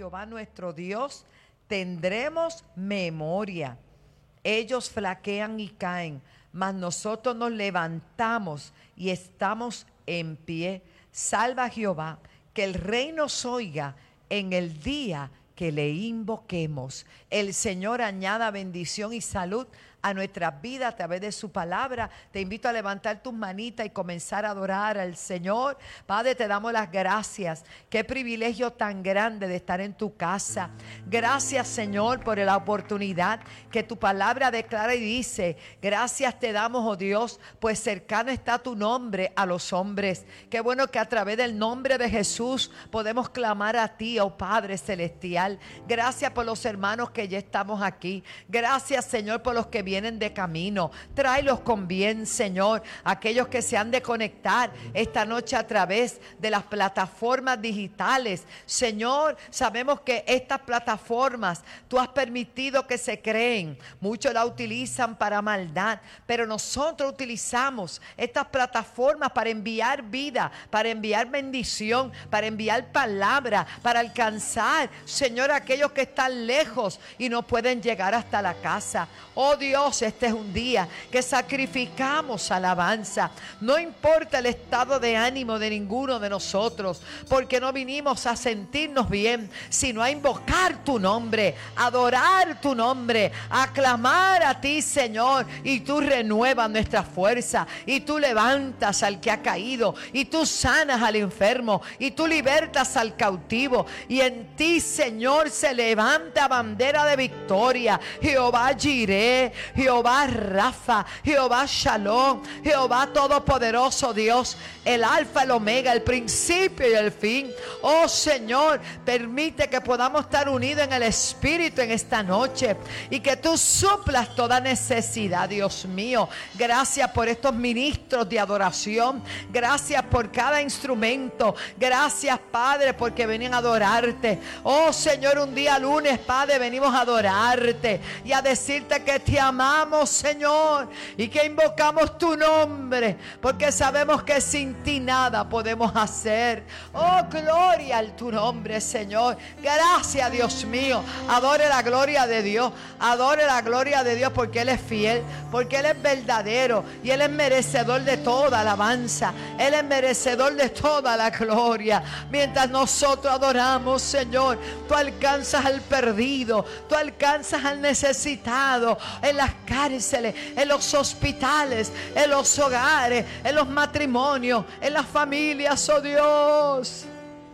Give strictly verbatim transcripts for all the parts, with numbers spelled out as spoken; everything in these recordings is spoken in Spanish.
Jehová nuestro Dios, tendremos memoria. Ellos flaquean y caen, mas nosotros nos levantamos y estamos en pie. Salva a Jehová, que el rey nos oiga en el día que le invoquemos. El Señor añada bendición y salud a nuestras vidas a través de su palabra. Te invito a levantar tus manitas y comenzar a adorar al Señor. Padre, te damos las gracias. Qué privilegio tan grande de estar en tu casa. Gracias, Señor, por la oportunidad que tu palabra declara y dice. Gracias te damos, oh Dios, pues cercano está tu nombre a los hombres. Qué bueno que a través del nombre de Jesús podemos clamar a ti, oh Padre celestial. Gracias por los hermanos que ya estamos aquí. Gracias, Señor, por los que vienen vienen de camino. Tráelos con bien, Señor. Aquellos que se han de conectar esta noche a través de las plataformas digitales. Señor, sabemos que estas plataformas tú has permitido que se creen. Muchos la utilizan para maldad, pero nosotros utilizamos estas plataformas para enviar vida, para enviar bendición, para enviar palabra, para alcanzar, Señor, a aquellos que están lejos y no pueden llegar hasta la casa. Oh Dios, este es un día que sacrificamos alabanza. No importa el estado de ánimo de ninguno de nosotros, porque no vinimos a sentirnos bien, sino a invocar tu nombre, a adorar tu nombre, a clamar a ti, Señor. Y tú renuevas nuestra fuerza, y tú levantas al que ha caído, y tú sanas al enfermo, y tú libertas al cautivo. Y en ti, Señor, se levanta bandera de victoria. Jehová Jireh, Jehová Rafa, Jehová Shalom, Jehová Todopoderoso Dios, el alfa, el omega, el principio y el fin. Oh Señor, permite que podamos estar unidos en el Espíritu en esta noche y que tú suplas toda necesidad, Dios mío. Gracias por estos ministros de adoración. Gracias por cada instrumento. Gracias, Padre, porque venían a adorarte. Oh Señor, un día lunes, Padre, venimos a adorarte y a decirte que te amamos, Señor, y que invocamos tu nombre, porque sabemos que sin ti nada podemos hacer. Oh, gloria a tu nombre, Señor. Gracias, Dios mío. Adore la gloria de Dios. Adore la gloria de Dios, porque Él es fiel, porque Él es verdadero y Él es merecedor de toda alabanza. Él es merecedor de toda la gloria. Mientras nosotros adoramos, Señor, tú alcanzas al perdido, tú alcanzas al necesitado, en las cárceles, en los hospitales, en los hogares, en los matrimonios, en las familias, oh Dios.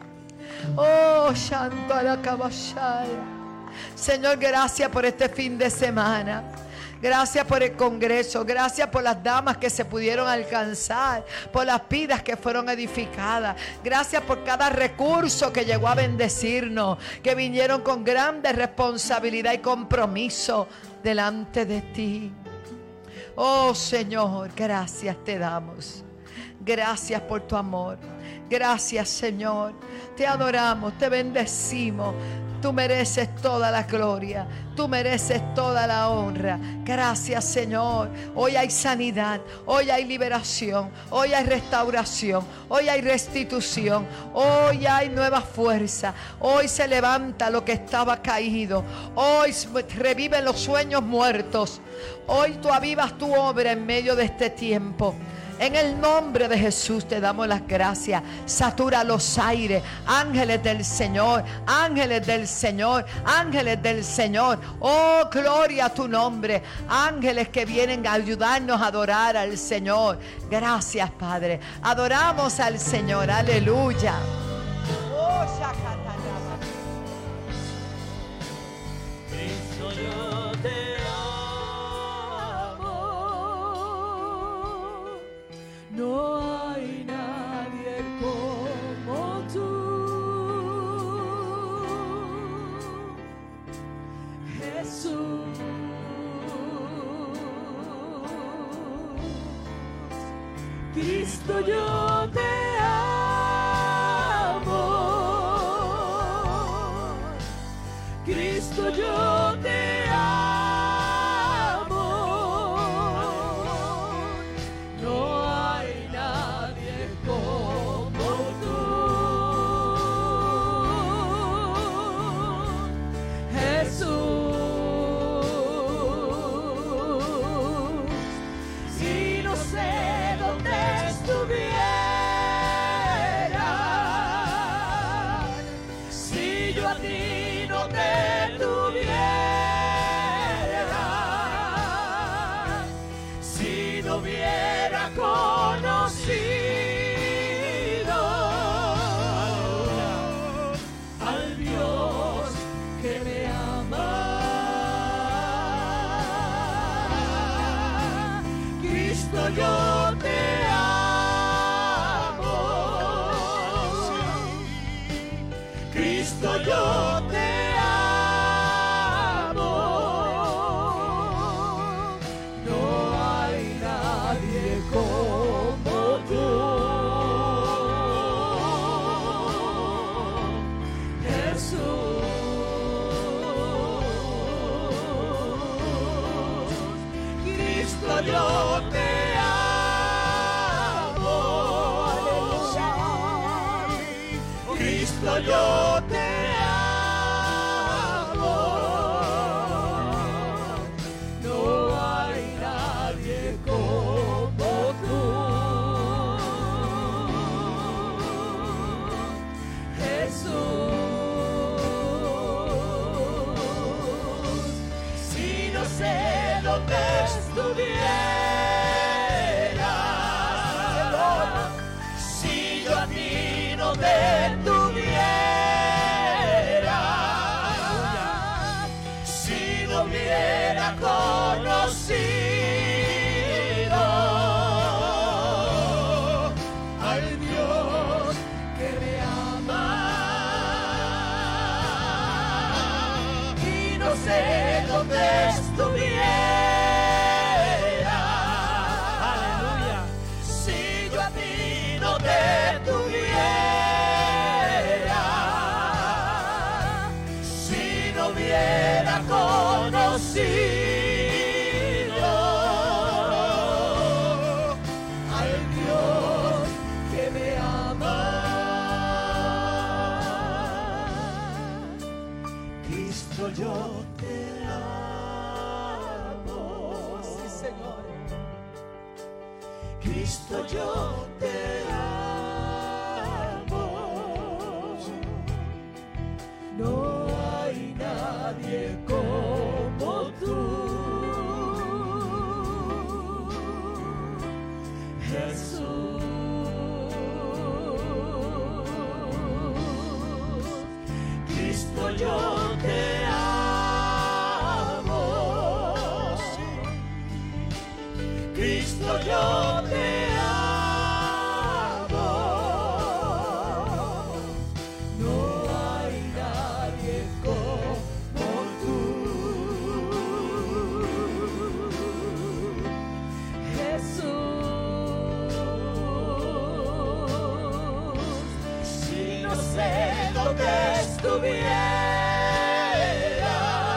Oh, Shantara Kabashaya. Señor, gracias por este fin de semana. Gracias por el congreso, gracias por las damas que se pudieron alcanzar, por las vidas que fueron edificadas. Gracias por cada recurso que llegó a bendecirnos, que vinieron con grande responsabilidad y compromiso delante de ti. Oh Señor, gracias te damos. Gracias por tu amor. Gracias, Señor. Te adoramos, te bendecimos. Tú mereces toda la gloria, tú mereces toda la honra. Gracias, Señor. Hoy hay sanidad, hoy hay liberación, hoy hay restauración, hoy hay restitución, hoy hay nueva fuerza. Hoy se levanta lo que estaba caído, hoy reviven los sueños muertos. Hoy tú avivas tu obra en medio de este tiempo. En el nombre de Jesús te damos las gracias. Satura los aires. Ángeles del Señor, ángeles del Señor, ángeles del Señor. Oh, gloria a tu nombre. Ángeles que vienen a ayudarnos a adorar al Señor. Gracias, Padre. Adoramos al Señor. Aleluya. Oh, no hay nadie como tú, Jesús. Cristo, yo te amo. Cristo, yo te amo. Cristo, yo te amo. No hay nadie como tú, Jesús. Si no sé dónde estuviera, si yo a ti no detuviera, si no hubiera conocido al Dios que me ama, y no sé dónde estuviera, aleluya, si yo a ti no detuviera, si no hubiera conocido al Dios que me ama. Cristo, yo te amo. Sí, Señor. Cristo, yo te amo. No hay nadie como tú, Jesús. Cristo, yo te amo. Cristo, yo te amo. No hay nadie como tú, Jesús. Si no sé dónde estuviera,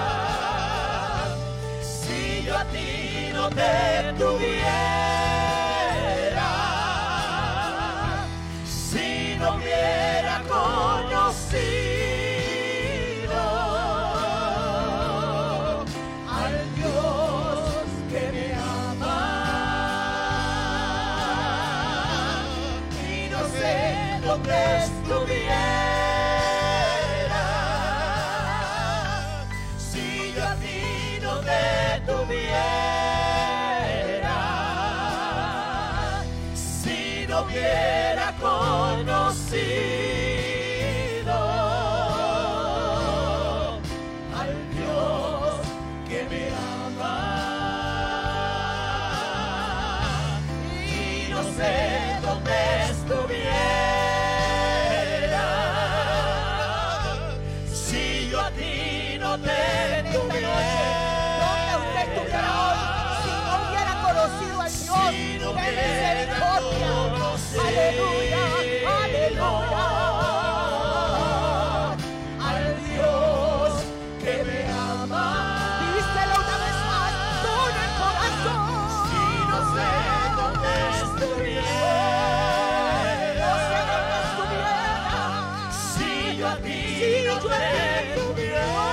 si yo a ti no detuviera, si no hubiera conocido al Dios que me ama, y no sé dónde estuviera, si yo a ti no detuviera, si no hubiera conocido al Dios que me ama, y no sé dónde estuviera, si yo a ti no detuviera. Conocido al Dios de misericordia. Aleluya, aleluya. Al Dios que me ama. Díselo una vez más con el corazón. Si no sé dónde estuviera, No sé dónde estuviera, si yo a ti si no yo a ti detuviera,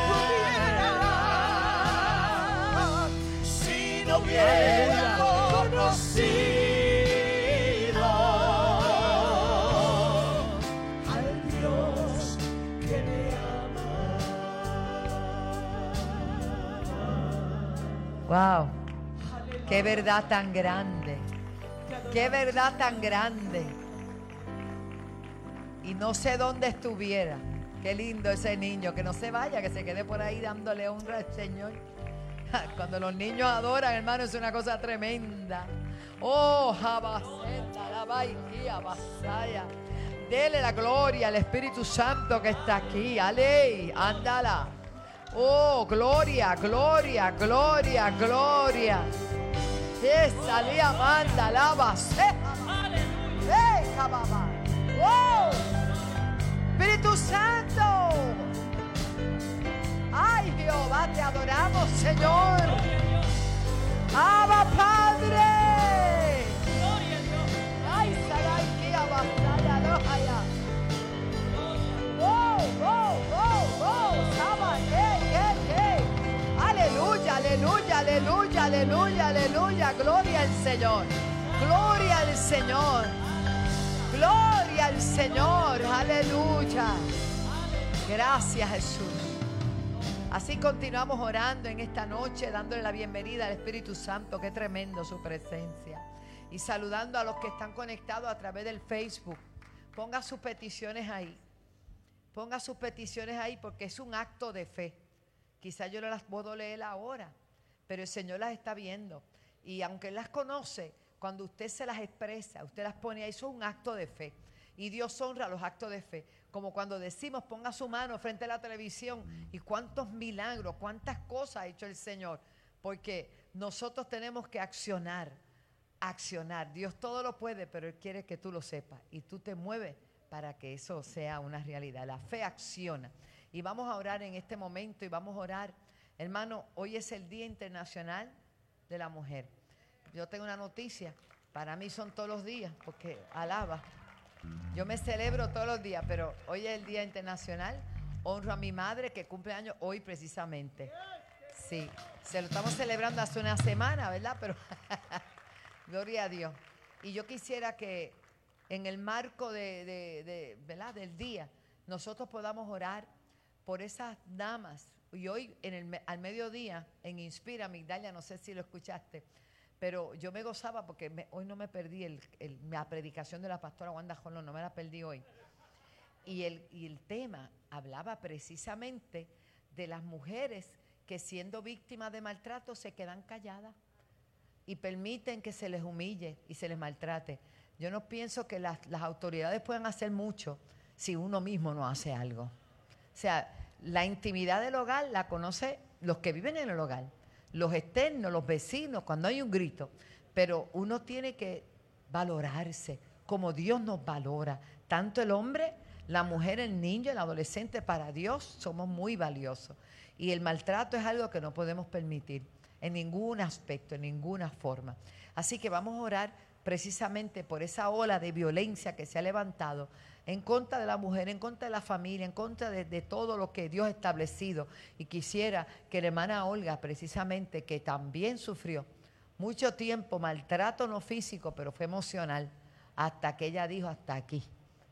si no hubiera conocido al Dios que me ama. Wow. Qué verdad tan grande. Qué verdad tan grande. Y no sé dónde estuviera. Qué lindo ese niño. Que no se vaya, que se quede por ahí dándole honra al Señor. Cuando los niños adoran, hermano, es una cosa tremenda. Oh, Jabaceta, la Baiquía, Basaya. Dele la gloria al Espíritu Santo que está aquí. Ale, ándala. Oh, gloria, gloria, gloria, gloria. Esa lía manda, la base. ¡Eh, cababa! ¡Oh! Espíritu Santo. Ay, Jehová, te adoramos, Señor. Abba, Padre. Ay, Saray, que abasaya, no haya. aleluya, gloria al Señor, gloria al Señor, gloria al Señor, aleluya. Gracias, Jesús. Así continuamos orando en esta noche, dándole la bienvenida al Espíritu Santo. Qué tremendo su presencia. Y saludando a los que están conectados a través del Facebook. Ponga sus peticiones ahí. Ponga sus peticiones ahí porque es un acto de fe. Quizás yo no las puedo leer ahora, pero el Señor las está viendo. Y aunque Él las conoce, cuando usted se las expresa, usted las pone ahí, eso es un acto de fe. Y Dios honra los actos de fe. Como cuando decimos, ponga su mano frente a la televisión. Y cuántos milagros, cuántas cosas ha hecho el Señor. Porque nosotros tenemos que accionar, accionar. Dios todo lo puede, pero Él quiere que tú lo sepas. Y tú te mueves para que eso sea una realidad. La fe acciona. Y vamos a orar en este momento y vamos a orar. Hermano, hoy es el Día Internacional de la Mujer. Yo tengo una noticia. Para mí son todos los días, porque alaba. Yo me celebro todos los días, pero hoy es el Día Internacional. Honro a mi madre que cumple años hoy precisamente. Sí, se lo estamos celebrando hace una semana, ¿verdad? Pero gloria a Dios. Y yo quisiera que en el marco de, de, de, ¿verdad? del día nosotros podamos orar por esas damas. Y hoy en el, al mediodía en Inspira, Migdalia, no sé si lo escuchaste, pero yo me gozaba porque me, hoy no me perdí el, el, la predicación de la pastora Wanda Jolón, no me la perdí hoy. Y el, y el tema hablaba precisamente de las mujeres que siendo víctimas de maltrato se quedan calladas y permiten que se les humille y se les maltrate. Yo no pienso que las, las autoridades puedan hacer mucho si uno mismo no hace algo. O sea, la intimidad del hogar la conoce los que viven en el hogar. Los externos, los vecinos, cuando hay un grito. Pero uno tiene que valorarse como Dios nos valora. Tanto el hombre, la mujer, el niño, el adolescente, para Dios somos muy valiosos. Y el maltrato es algo que no podemos permitir en ningún aspecto, en ninguna forma. Así que vamos a orar precisamente por esa ola de violencia que se ha levantado en contra de la mujer, en contra de la familia, en contra de, de todo lo que Dios ha establecido. Y quisiera que la hermana Olga, precisamente, que también sufrió mucho tiempo maltrato no físico, pero fue emocional, hasta que ella dijo hasta aquí.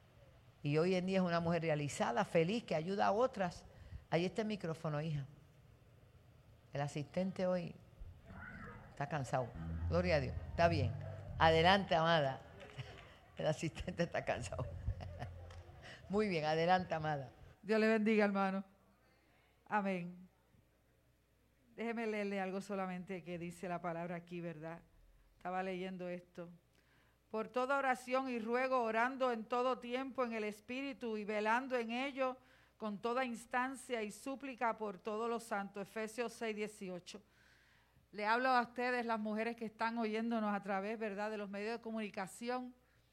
Y hoy en día es una mujer realizada, feliz, que ayuda a otras. Ahí está el micrófono, hija. El asistente hoy está cansado. Gloria a Dios. Está bien. Adelante, amada. El asistente está cansado. Muy bien, adelante, amada. Dios le bendiga, hermano. Amén. Déjeme leerle algo solamente que dice la palabra aquí, ¿verdad? Estaba leyendo esto. Por toda oración y ruego, orando en todo tiempo en el Espíritu y velando en ello con toda instancia y súplica por todos los santos. Efesios seis, dieciocho. Le hablo a ustedes, las mujeres que están oyéndonos a través, ¿verdad?, de los medios de comunicación.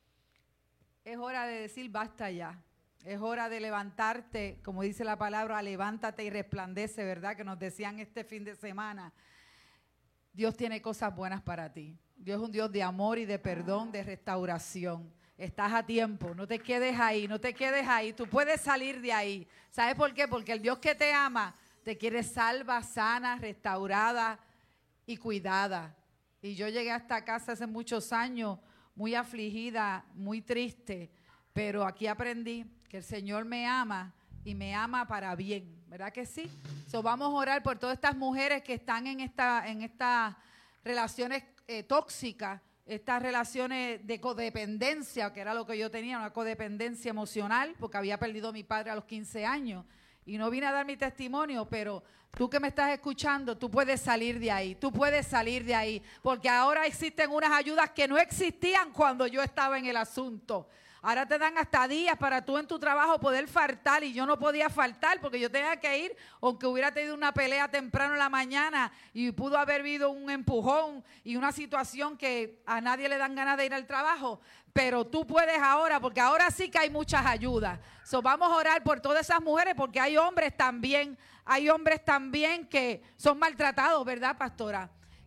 Es hora de decir basta ya. Es hora de levantarte, como dice la palabra, levántate y resplandece, ¿verdad?, que nos decían este fin de semana. Dios tiene cosas buenas para ti. Dios es un Dios de amor y de perdón, de restauración. Estás a tiempo, no te quedes ahí, no te quedes ahí. Tú puedes salir de ahí. ¿Sabes por qué? Porque el Dios que te ama te quiere salva, sana, restaurada y cuidada. Y yo llegué a esta casa hace muchos años muy afligida, muy triste, pero aquí aprendí que el Señor me ama y me ama para bien, ¿verdad que sí? So, vamos a orar por todas estas mujeres que están en esta, en estas relaciones eh, tóxicas, estas relaciones de codependencia, que era lo que yo tenía, una codependencia emocional, porque había perdido a mi padre a los quince años. Y no vine a dar mi testimonio, pero tú que me estás escuchando, tú puedes salir de ahí, tú puedes salir de ahí, porque ahora existen unas ayudas que no existían cuando yo estaba en el asunto. Ahora te dan hasta días para tú en tu trabajo poder faltar, y yo no podía faltar porque yo tenía que ir, aunque hubiera tenido una pelea temprano en la mañana y pudo haber habido un empujón y una situación que a nadie le dan ganas de ir al trabajo, pero tú puedes ahora, porque ahora sí que hay muchas ayudas. So, vamos a orar por todas esas mujeres, porque hay hombres también, hay hombres también que son maltratados, ¿verdad, pastora?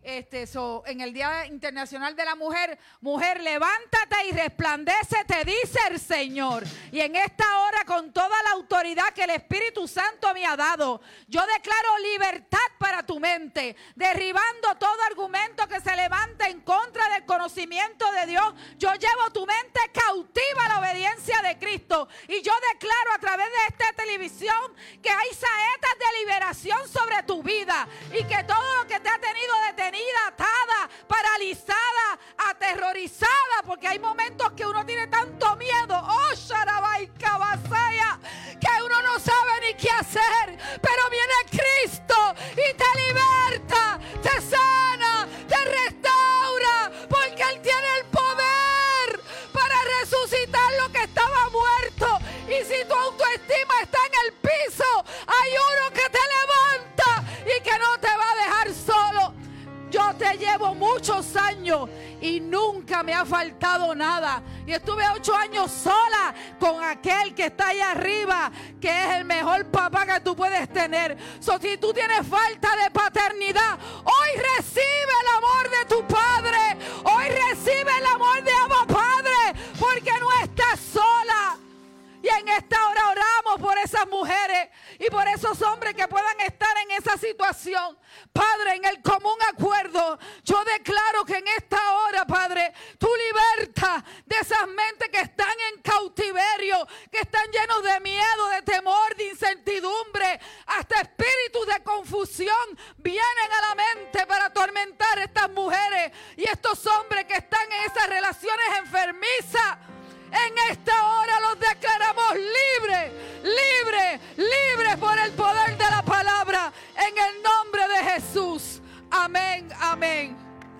Este, so, en el Día Internacional de la Mujer, mujer, levántate y resplandece, te dice el Señor. Y en esta hora, con toda la autoridad que el Espíritu Santo me ha dado, yo declaro libertad para tu mente, derribando todo argumento que se levante en contra del conocimiento de Dios. Yo llevo tu mente cautiva a la obediencia de Cristo, y yo declaro a través de esta televisión que hay saetas de liberación sobre tu vida, y que todo lo que te ha tenido detenida, atada, paralizada, aterrorizada, porque hay momentos que uno tiene tanto miedo, oh Sharabai Kabasaya, que uno no sabe ni qué hacer, pero viene Cristo y te liberta, te sana, te restaura, porque Él tiene el poder para resucitar lo que estaba muerto. Y si tu autoestima está en el piso, hay uno que te levanta y que no te va a dejar solo. Yo te llevo muchos años y nunca me ha faltado nada. Y estuve ocho años sola con aquel que está allá arriba, que es el mejor papá que tú puedes tener. So, si tú tienes falta de paternidad, hoy recibe el amor de tu padre. Hoy recibe el amor de Abba Padre, porque no estás sola. Y en esta hora oramos por esas mujeres y por esos hombres que puedan estar en esa situación. Padre, en el común acuerdo, yo declaro que en esta hora, Padre, tú libertas de esas mentes que están en cautiverio, que están llenos de miedo, de temor, de incertidumbre. Hasta espíritus de confusión vienen a la mente para atormentar a estas mujeres y estos hombres que están en esas relaciones enfermizas. En esta hora los declaramos libres, libres, libres por el poder de la palabra, en el nombre de Jesús. Amén, amén.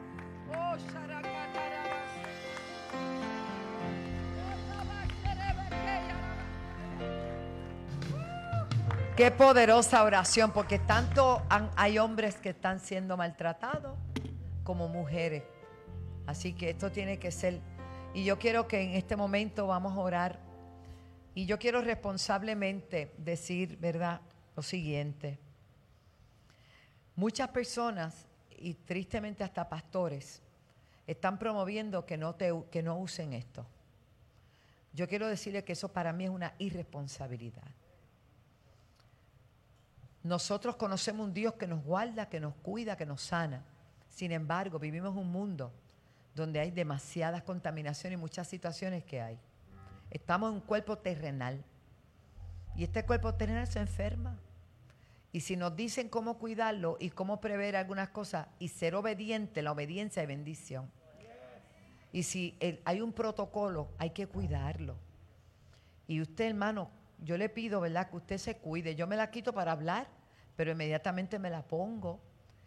Qué poderosa oración, porque tanto han, hay hombres que están siendo maltratados como mujeres. Así que esto tiene que ser. Y yo quiero que en este momento vamos a orar. Y yo quiero responsablemente decir, ¿verdad?, lo siguiente. Muchas personas, y tristemente hasta pastores, están promoviendo que no, te, que no usen esto. Yo quiero decirle que eso para mí es una irresponsabilidad. Nosotros conocemos un Dios que nos guarda, que nos cuida, que nos sana. Sin embargo, vivimos un mundo donde hay demasiadas contaminaciones y muchas situaciones que hay. Estamos en un cuerpo terrenal y este cuerpo terrenal se enferma. Y si nos dicen cómo cuidarlo y cómo prever algunas cosas y ser obediente, la obediencia es bendición. Y si el, hay un protocolo, hay que cuidarlo. Y usted, hermano, yo le pido, ¿verdad?, que usted se cuide. Yo me la quito para hablar, pero inmediatamente me la pongo.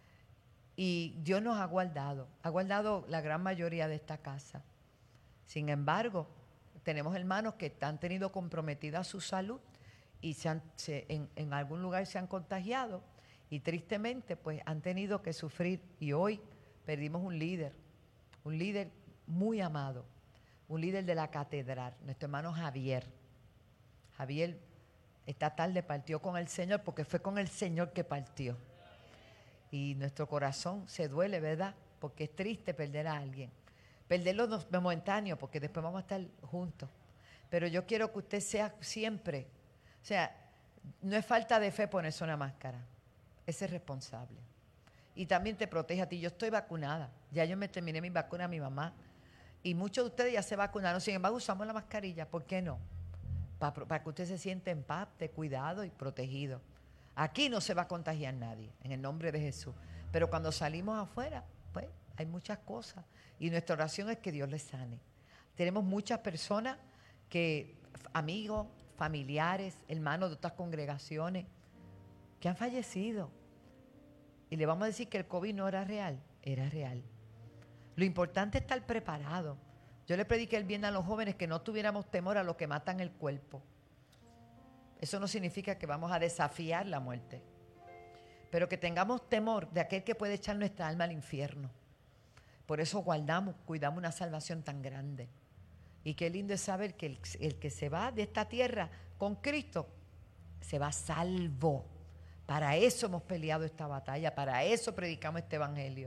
Y Dios nos ha guardado, ha guardado la gran mayoría de esta casa. Sin embargo, tenemos hermanos que han tenido comprometida su salud y se han, se, en, en algún lugar se han contagiado y tristemente pues han tenido que sufrir. Y hoy perdimos un líder, un líder muy amado, un líder de la catedral, nuestro hermano Javier. Javier esta tarde partió con el Señor porque fue con el Señor que partió. Y nuestro corazón se duele, ¿verdad? Porque es triste perder a alguien. Perderlo momentáneo, porque después vamos a estar juntos. Pero yo quiero que usted sea siempre, o sea, no es falta de fe ponerse una máscara. Ese es responsable. Y también te protege a ti. Yo estoy vacunada. Ya yo me terminé mi vacuna a mi mamá. Y muchos de ustedes ya se vacunaron. Sin embargo, usamos la mascarilla. ¿Por qué no? Para, para que usted se sienta en paz, de cuidado y protegido. Aquí no se va a contagiar nadie, en el nombre de Jesús. Pero cuando salimos afuera, pues hay muchas cosas. Y nuestra oración es que Dios les sane. Tenemos muchas personas que, amigos, familiares, hermanos de otras congregaciones, que han fallecido. Y le vamos a decir que el COVID no era real, era real. Lo importante es estar preparado. Yo le prediqué el bien a los jóvenes que no tuviéramos temor a lo que matan el cuerpo. Eso no significa que vamos a desafiar la muerte, pero que tengamos temor de aquel que puede echar nuestra alma al infierno. Por eso guardamos, cuidamos una salvación tan grande. Y qué lindo es saber que el, el que se va de esta tierra con Cristo se va salvo. Para eso hemos peleado esta batalla, para eso predicamos este evangelio.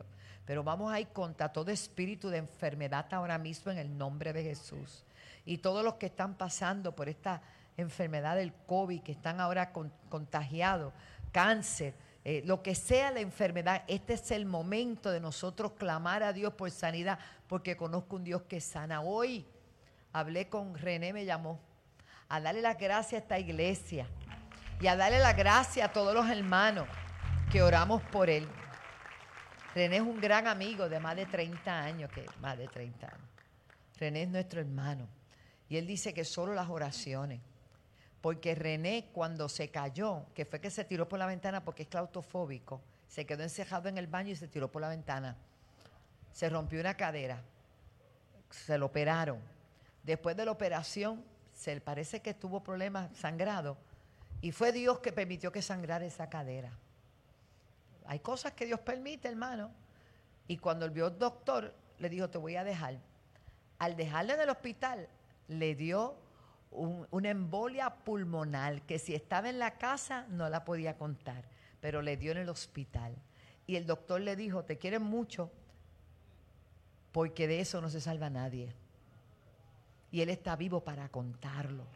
Pero vamos a ir contra todo espíritu de enfermedad ahora mismo en el nombre de Jesús. Y todos los que están pasando por esta enfermedad del COVID, que están ahora con, contagiados, cáncer, eh, lo que sea la enfermedad, este es el momento de nosotros clamar a Dios por sanidad, porque conozco un Dios que sana. Hoy hablé con René, me llamó, a darle las gracias a esta iglesia y a darle las gracias a todos los hermanos que oramos por él. René es un gran amigo de más de treinta años, que más de treinta años. René es nuestro hermano. Y él dice que solo las oraciones. Porque René, cuando se cayó, que fue que se tiró por la ventana porque es claustrofóbico, se quedó encerrado en el baño y se tiró por la ventana. Se rompió una cadera. Se lo operaron. Después de la operación, se parece que tuvo problemas sangrado. Y fue Dios que permitió que sangrara esa cadera. Hay cosas que Dios permite, hermano. Y cuando él vio al doctor, le dijo, te voy a dejar. Al dejarle en el hospital, le dio un, una embolia pulmonar, que si estaba en la casa no la podía contar, pero le dio en el hospital. Y el doctor le dijo, te quieren mucho, porque de eso no se salva nadie. Y él está vivo para contarlo.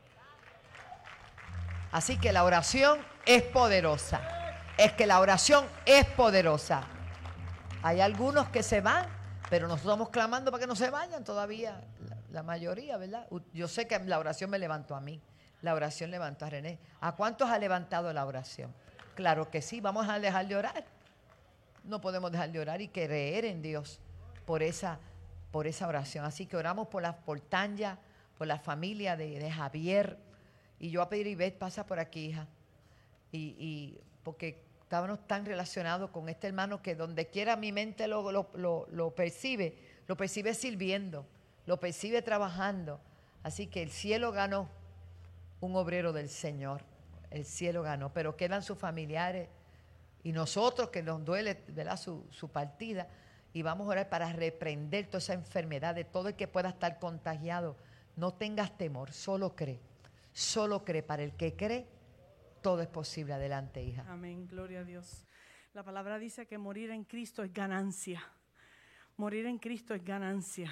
Así que la oración es poderosa. Es que la oración es poderosa. Hay algunos que se van, pero nosotros estamos clamando para que no se vayan todavía, la, la mayoría, ¿verdad? Yo sé que la oración me levantó a mí, la oración levantó a René. ¿A cuántos ha levantado la oración? Claro que sí, vamos a dejar de orar. No podemos dejar de orar y creer en Dios por esa, por esa oración. Así que oramos por la por Tanya, por la familia de, de Javier. Y yo a pedir, Ivette, pasa por aquí, hija. Y, y porque estábamos tan relacionados con este hermano que donde quiera mi mente lo, lo, lo, lo percibe, lo percibe sirviendo, lo percibe trabajando. Así que el cielo ganó un obrero del Señor, el cielo ganó, pero quedan sus familiares y nosotros que nos duele, ¿verdad?, su, su partida, y vamos a orar para reprender toda esa enfermedad de todo el que pueda estar contagiado. No tengas temor, solo cree, solo cree. Para el que cree, todo es posible. Adelante, hija. Amén, gloria a Dios. La palabra dice que morir en Cristo es ganancia. Morir en Cristo es ganancia.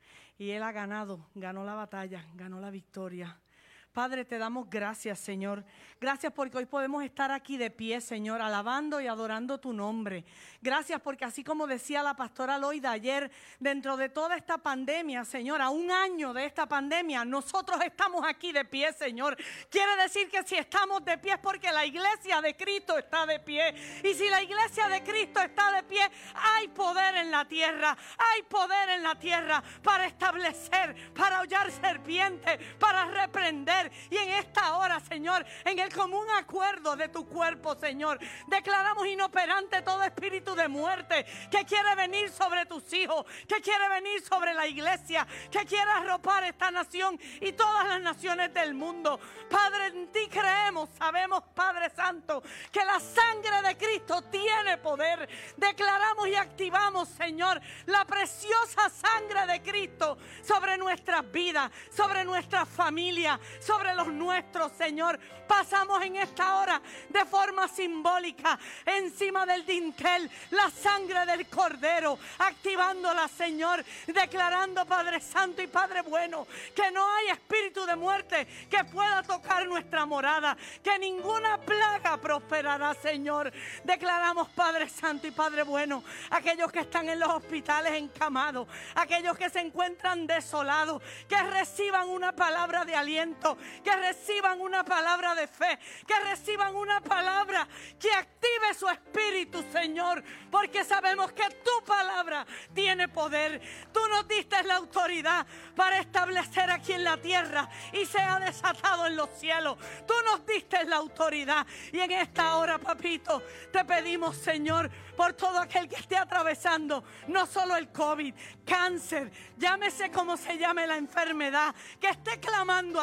Y Él ha ganado, ganó la batalla, ganó la victoria. Padre, te damos gracias, Señor. Gracias porque hoy podemos estar aquí de pie, Señor, alabando y adorando tu nombre. Gracias porque así como decía la pastora Loida ayer, dentro de toda esta pandemia, Señor, a un año de esta pandemia, nosotros estamos aquí de pie, Señor. Quiere decir que si estamos de pie es porque la iglesia de Cristo está de pie. Y si la iglesia de Cristo está de pie, hay poder en la tierra. Hay poder en la tierra para establecer, para hollar serpientes, para reprender. Y en esta hora, Señor, en el común acuerdo de tu cuerpo, Señor, declaramos inoperante todo espíritu de muerte que quiere venir sobre tus hijos, que quiere venir sobre la iglesia, que quiere arropar esta nación y todas las naciones del mundo. Padre, en ti creemos, sabemos, Padre Santo, que la sangre de Cristo tiene poder. Declaramos y activamos, Señor, la preciosa sangre de Cristo sobre nuestras vidas, sobre nuestra familia, sobre los nuestros, Señor. Pasamos en esta hora de forma simbólica encima del dintel la sangre del Cordero, activándola, Señor, declarando, Padre Santo y Padre bueno, que no hay espíritu de muerte que pueda tocar nuestra morada, que ninguna plaga prosperará, Señor. Declaramos, Padre Santo y Padre bueno, aquellos que están en los hospitales encamados, aquellos que se encuentran desolados, que reciban una palabra de aliento, que reciban una palabra de fe, que reciban una palabra que active su espíritu, Señor, porque sabemos que tu palabra tiene poder. Tú nos diste la autoridad para establecer aquí en la tierra y sea desatado en los cielos. Tú nos diste la autoridad y en esta hora, papito, te pedimos, Señor, por todo aquel que esté atravesando no solo el COVID, cáncer, llámese como se llame la enfermedad, que esté clamando a ti,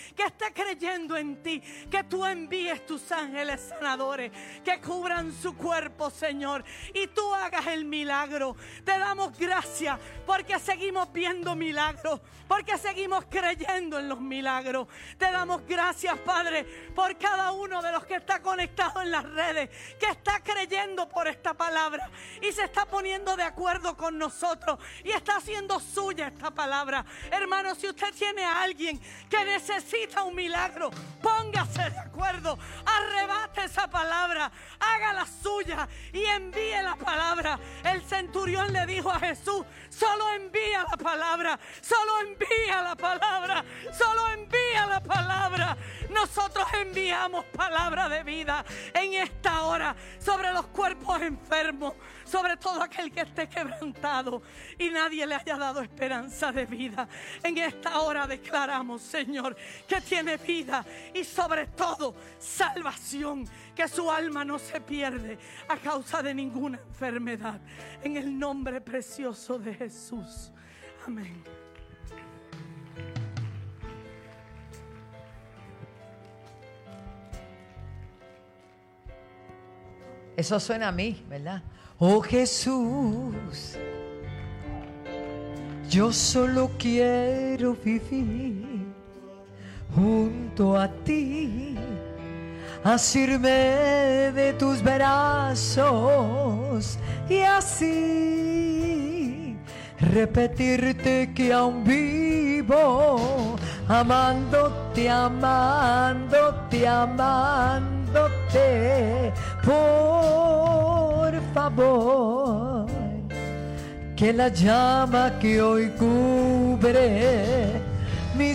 que esté creyendo en ti, que tú envíes tus ángeles sanadores, que cubran su cuerpo, Señor, y tú hagas el milagro. Te damos gracias porque seguimos viendo milagros, porque seguimos creyendo en los milagros. Te damos gracias, Padre, por cada uno de los que está conectado en las redes, que está creyendo por esta palabra y se está poniendo de acuerdo con nosotros y está haciendo suya esta palabra. Hermano, si usted tiene a alguien que necesita un milagro, póngase de acuerdo, arrebate esa palabra, hágala suya y envíe la palabra. El centurión le dijo a Jesús: solo envía la palabra, solo envía la palabra, solo envía la palabra. Nosotros enviamos palabra de vida en esta hora sobre los cuerpos enfermos, sobre todo aquel que esté quebrantado y nadie le haya dado esperanza de vida. En esta hora declaramos, Señor, que tiene vida y sobre todo salvación, que su alma no se pierde a causa de ninguna enfermedad. En el nombre precioso de Jesús. Amén. Eso suena a mí, ¿verdad? Oh Jesús, yo solo quiero vivir junto a ti, asirme de tus brazos y así repetirte que aún vivo, amándote, amándote, amándote. Por favor, que la llama que hoy cubre mi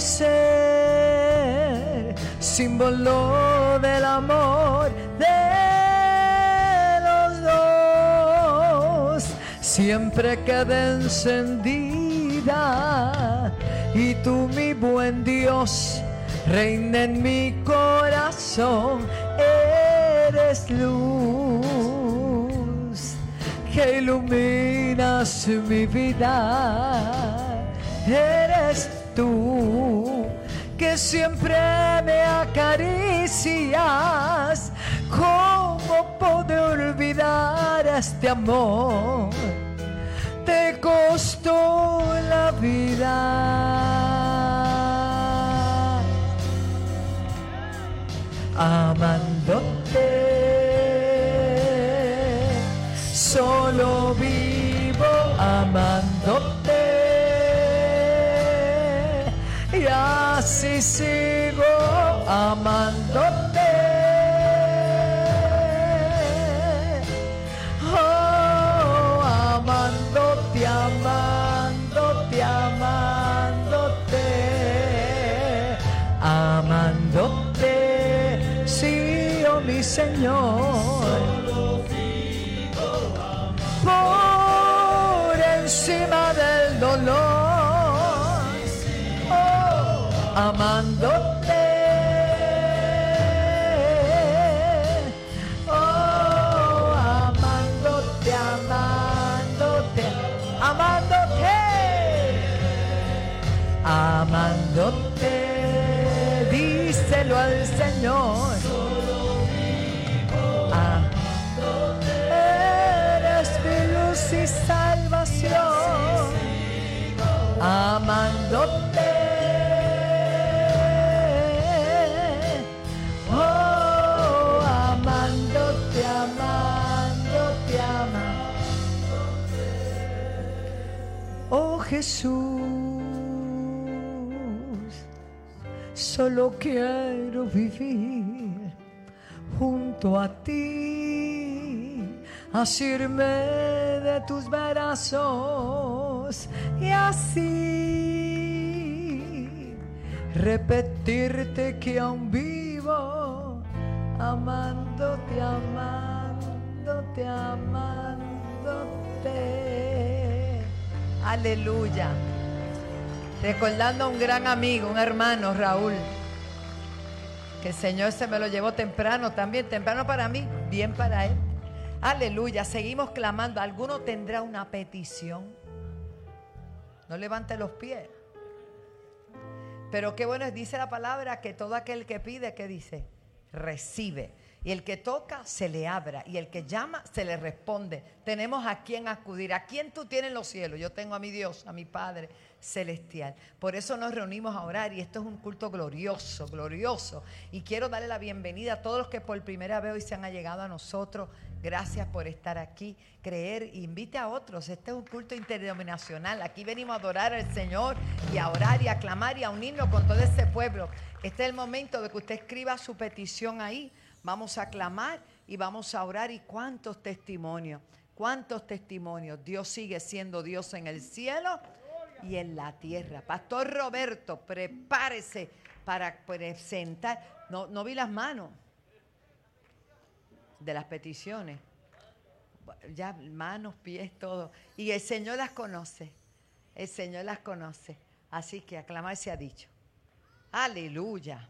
ser, símbolo del amor de los dos, siempre quede encendida, y tú, mi buen Dios, reina en mi corazón. Eres luz que iluminas mi vida. Eres tú que siempre me acaricias. ¿Cómo puedo olvidar este amor? Te costó la vida amándote. Solo vivo amándote y así sigo amándote. Oh, amándote, amándote, amándote, amándote, sí, oh mi Señor. Por encima del dolor, oh, amándote, oh, amándote, amándote, amándote, amándote, díselo al Señor. Ah. Y salvación, amándote, oh, amándote, amándote, amándote. Oh Jesús, solo quiero vivir junto a ti, asirme de tus brazos y así repetirte que aún vivo amándote, amándote, amándote. Aleluya. Recordando a un gran amigo, un hermano, Raúl, que el Señor se me lo llevó temprano también, temprano para mí, bien para él. Aleluya, seguimos clamando. ¿Alguno tendrá una petición? No levante los pies. Pero qué bueno es, dice la palabra, que todo aquel que pide, ¿qué dice? Recibe. Y el que toca, se le abra. Y el que llama, se le responde. Tenemos a quién acudir. ¿A quién tú tienes en los cielos? Yo tengo a mi Dios, a mi Padre celestial. Por eso nos reunimos a orar. Y esto es un culto glorioso, glorioso. Y quiero darle la bienvenida a todos los que por primera vez hoy se han allegado a nosotros. Gracias por estar aquí, creer, invite a otros. Este es un culto interdenominacional. Aquí venimos a adorar al Señor y a orar y a clamar y a unirnos con todo ese pueblo. Este es el momento de que usted escriba su petición ahí. Vamos a clamar y vamos a orar. ¿Y cuántos testimonios? ¿Cuántos testimonios? Dios sigue siendo Dios en el cielo y en la tierra. Pastor Roberto, prepárese para presentar. No, no vi las manos de las peticiones. Ya manos, pies, todo. Y el Señor las conoce. El Señor las conoce. Así que aclamar se ha dicho. Aleluya.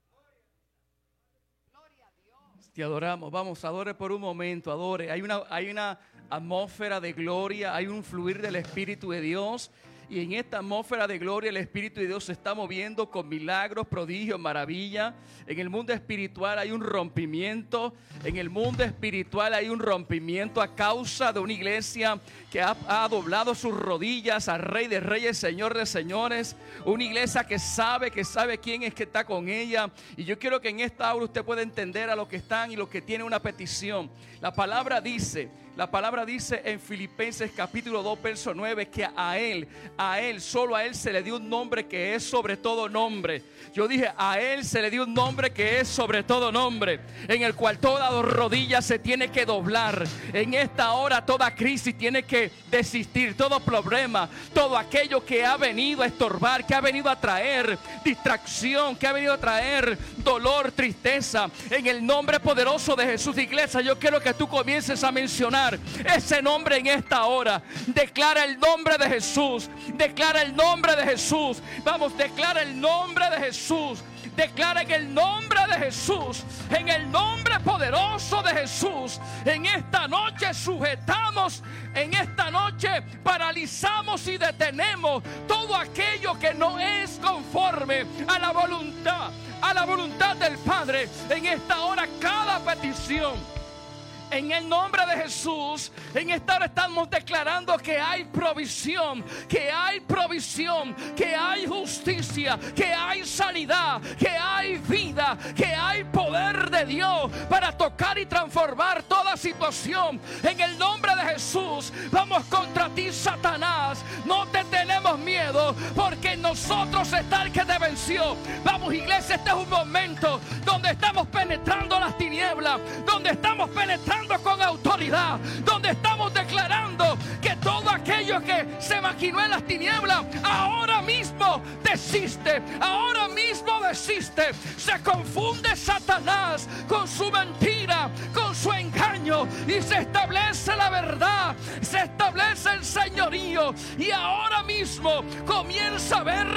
Te adoramos. Vamos, adore por un momento, adore. Hay una, hay una atmósfera de gloria, hay un fluir del Espíritu de Dios. Y en esta atmósfera de gloria el Espíritu de Dios se está moviendo con milagros, prodigios, maravillas. En el mundo espiritual hay un rompimiento. En el mundo espiritual hay un rompimiento a causa de una iglesia que ha, ha doblado sus rodillas al Rey de Reyes, Señor de Señores. Una iglesia que sabe, que sabe quién es que está con ella. Y yo quiero que en esta hora usted pueda entender a los que están y los que tienen una petición. La palabra dice... La palabra dice en Filipenses capítulo dos, verso nueve, que a Él, a Él, solo a Él se le dio un nombre que es sobre todo nombre. Yo dije, a Él se le dio un nombre que es sobre todo nombre, en el cual toda rodilla se tiene que doblar. En esta hora toda crisis tiene que desistir, todo problema, todo aquello que ha venido a estorbar, que ha venido a traer distracción, que ha venido a traer dolor, tristeza. En el nombre poderoso de Jesús, iglesia, yo quiero que tú comiences a mencionar ese nombre en esta hora. Declara el nombre de Jesús. Declara el nombre de Jesús. Vamos, declara el nombre de Jesús. Declara en el nombre de Jesús, en el nombre poderoso de Jesús. En esta noche sujetamos, en esta noche paralizamos y detenemos todo aquello que no es conforme a la voluntad, a la voluntad del Padre. En esta hora cada petición, en el nombre de Jesús, en esta hora estamos declarando que hay provisión, que hay provisión, que hay justicia, que hay sanidad, que hay vida, que hay poder de Dios para tocar y transformar toda situación. En el nombre de Jesús, vamos contra ti, Satanás. No te tenemos miedo, porque en nosotros está el que te venció. Vamos, iglesia, este es un momento donde estamos penetrando las tinieblas, donde estamos penetrando con autoridad, donde estamos declarando que todo aquello que se maquinó en las tinieblas ahora mismo desiste, ahora mismo desiste. Se confunde Satanás con su mentira, con su engaño, y se establece la verdad, se establece el señorío, y ahora mismo comienza a ver.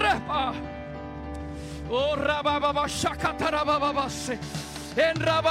Oh, rabababashakatarababase. En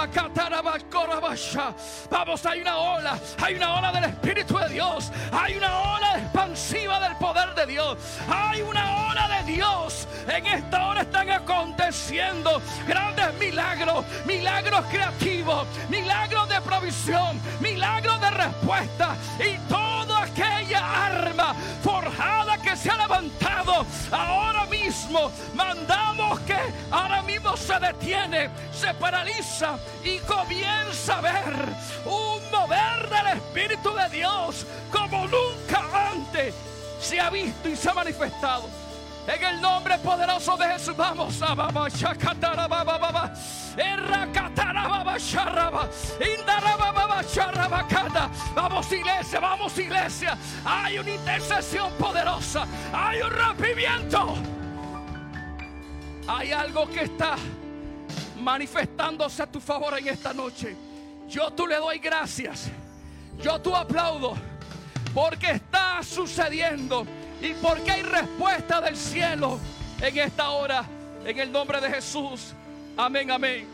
Vamos, hay una ola, hay una ola del Espíritu de Dios, hay una ola expansiva del poder de Dios, hay una ola de Dios. En esta hora están aconteciendo grandes milagros, milagros creativos, milagros de provisión, milagros de respuesta, y toda aquella arma forjada que se ha levantado ahora mismo, mandamos que ahora mismo se detiene, se paraliza y comienza a ver un mover del Espíritu de Dios como nunca antes se ha visto y se ha manifestado. En el nombre poderoso de Jesús, vamos a vamos, iglesia, vamos, iglesia. Hay una intercesión poderosa, hay un rompimiento, hay algo que está manifestándose a tu favor en esta noche. Yo tú le doy gracias, yo tú aplaudo, porque está sucediendo y porque hay respuesta del cielo en esta hora, en el nombre de Jesús. Amén, amén.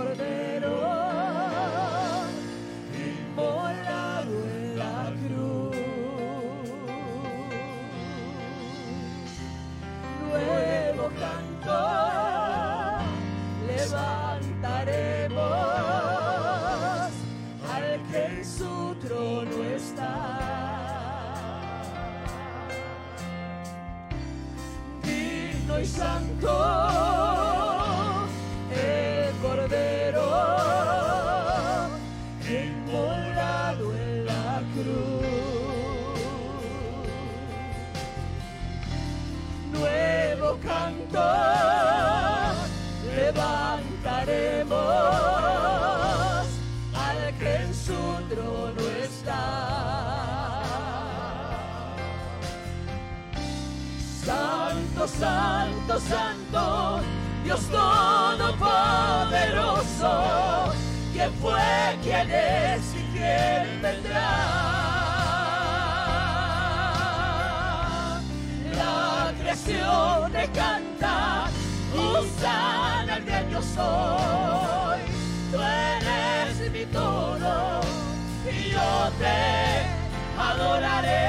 Cordero inmolado en la cruz. Nuevo canto levantaremos al que en su trono está. Digno y santo el Cordero inmolado en la cruz. Nuevo canto levantaremos al que en su trono está. Santo, santo, santo, Dios todopoderoso, ¿quién fue, quién es y quién vendrá? La creación te canta, Hosana al gran yo soy. Tú eres mi todo y yo te adoraré.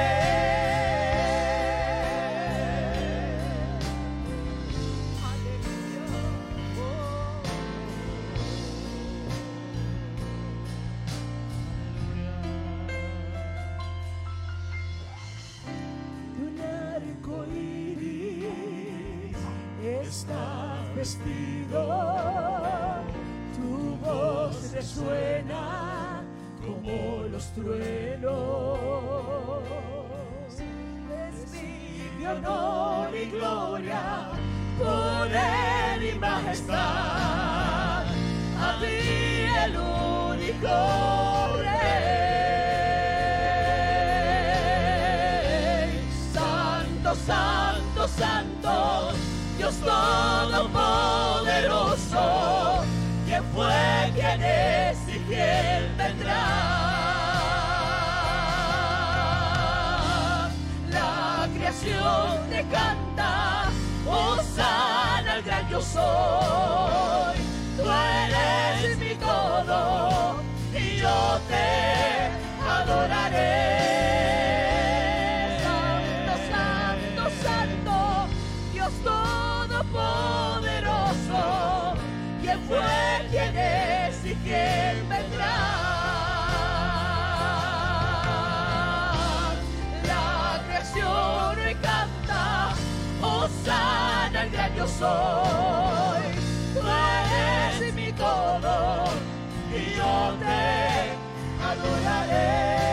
Está vestido, tu voz resuena como los truenos. Vestido de honor y gloria, poder y majestad, a ti el único Rey. Santo, santo, santo, Dios todopoderoso, ¿quién fue, quién es y quién vendrá? La creación te canta, Hosana al gran yo soy. Tú eres mi todo y yo te adoraré. Santo, santo, santo, Dios todopoderoso, ¿quién fue, quién es y quién vendrá? La creación hoy canta, Hosana al gran yo soy. Tú eres mi todo y yo te adoraré.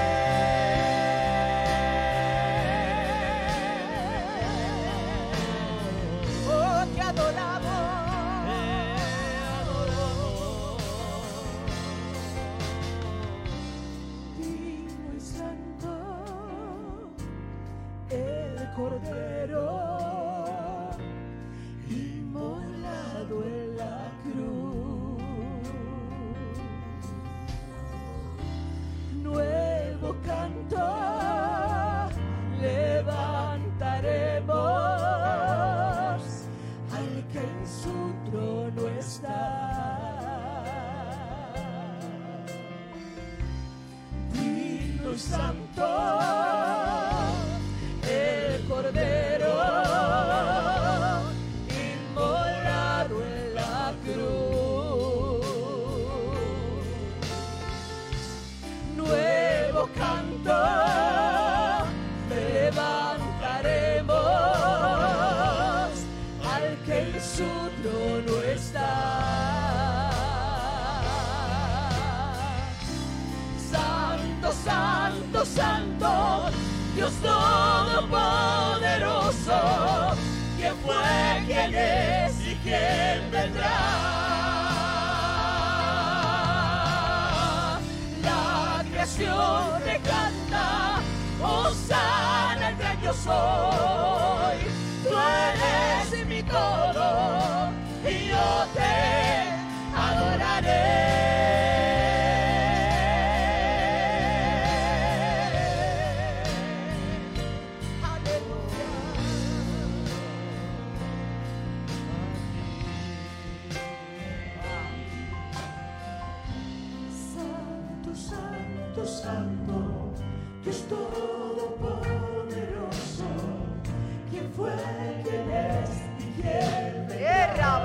Cordero inmolado en la cruz. Nuevo canto levantaremos al que en su trono está. Digno y santo Cordero inmolado en la cruz. Nuevo canto levantaremos al que en su trono está. Santo, santo, santo, Dios todopoderoso, ¿quién fue, quién es y quién vendrá? La creación te canta, Hosana al gran yo soy. Tú eres mi todo y yo te adoraré. Santo, Dios Todopoderoso, ¿quién fue, quién es y quién vendrá?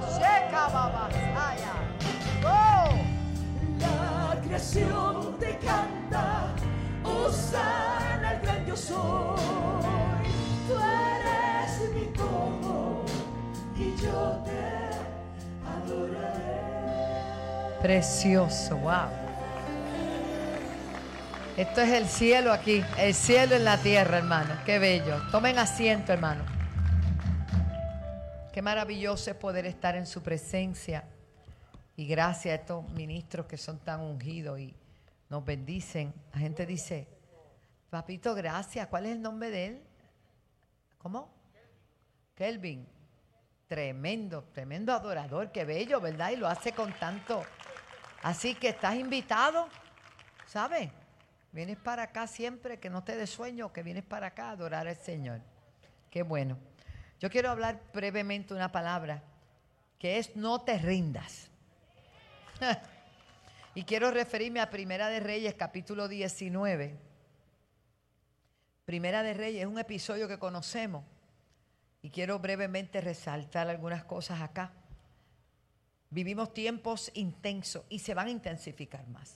¡Oh! La creación te canta, Hosana al gran yo soy. Tú eres mi todo y yo te adoraré. Precioso, wow. Esto es el cielo aquí, el cielo en la tierra, hermano. Qué bello. Tomen asiento, hermano. Qué maravilloso es poder estar en su presencia. Y gracias a estos ministros que son tan ungidos y nos bendicen. La gente dice, papito, gracias. ¿Cuál es el nombre de él? ¿Cómo? Kelvin. Tremendo, tremendo adorador. Qué bello, ¿verdad? Y lo hace con tanto. Así que estás invitado, ¿sabes? Vienes para acá siempre, que no te dé sueño, que vienes para acá a adorar al Señor. Qué bueno. Yo quiero hablar brevemente una palabra que es no te rindas. Y quiero referirme a Primera de Reyes, capítulo diecinueve. Primera de Reyes es un episodio que conocemos y quiero brevemente resaltar algunas cosas acá. Vivimos tiempos intensos y se van a intensificar más.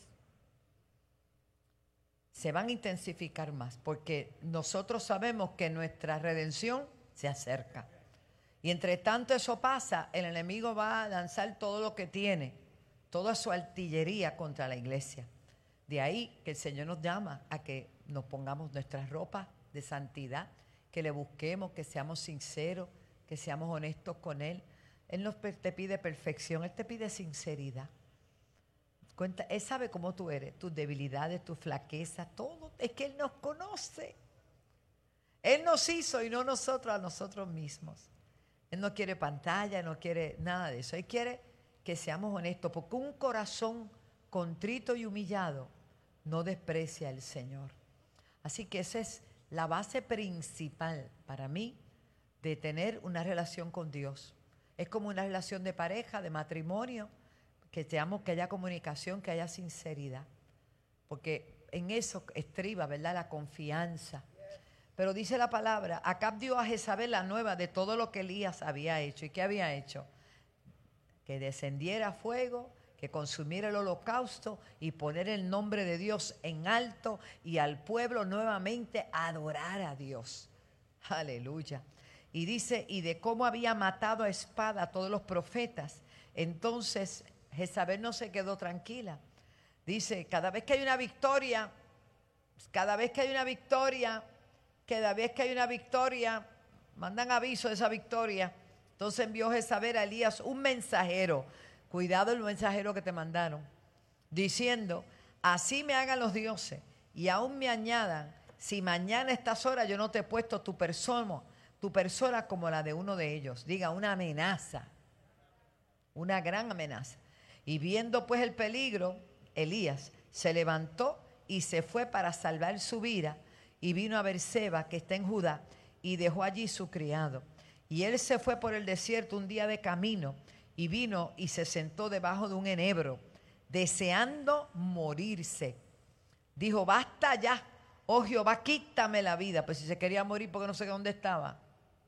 Se van a intensificar más porque nosotros sabemos que nuestra redención se acerca. Y entre tanto eso pasa, el enemigo va a lanzar todo lo que tiene, toda su artillería contra la iglesia. De ahí que el Señor nos llama a que nos pongamos nuestras ropas de santidad, que le busquemos, que seamos sinceros, que seamos honestos con Él. Él no te pide perfección, Él te pide sinceridad. Cuenta, Él sabe cómo tú eres, tus debilidades, tus flaquezas, todo. Es que Él nos conoce. Él nos hizo y no nosotros a nosotros mismos. Él no quiere pantalla, no quiere nada de eso. Él quiere que seamos honestos, porque un corazón contrito y humillado no desprecia al Señor. Así que esa es la base principal para mí de tener una relación con Dios. Es como una relación de pareja, de matrimonio, que seamos, que haya comunicación, que haya sinceridad. Porque en eso estriba, ¿verdad?, la confianza. Pero dice la palabra, Acab dio a Jezabel la nueva de todo lo que Elías había hecho. ¿Y qué había hecho? Que descendiera fuego, que consumiera el holocausto y poner el nombre de Dios en alto y al pueblo nuevamente adorar a Dios. Aleluya. Y dice, y de cómo había matado a espada a todos los profetas. Entonces Jezabel no se quedó tranquila. Dice, cada vez que hay una victoria, cada vez que hay una victoria, cada vez que hay una victoria, mandan aviso de esa victoria. Entonces envió Jezabel a Elías un mensajero. Cuidado el mensajero que te mandaron. Diciendo, así me hagan los dioses y aún me añadan, si mañana a estas horas yo no te he puesto tu persona, tu persona como la de uno de ellos. Diga, una amenaza. Una gran amenaza. Y viendo pues el peligro, Elías se levantó y se fue para salvar su vida y vino a Berseba, que está en Judá, y dejó allí su criado. Y él se fue por el desierto un día de camino y vino y se sentó debajo de un enebro, deseando morirse. Dijo, basta ya, oh Jehová, quítame la vida. Pues si se quería morir porque no sé dónde estaba.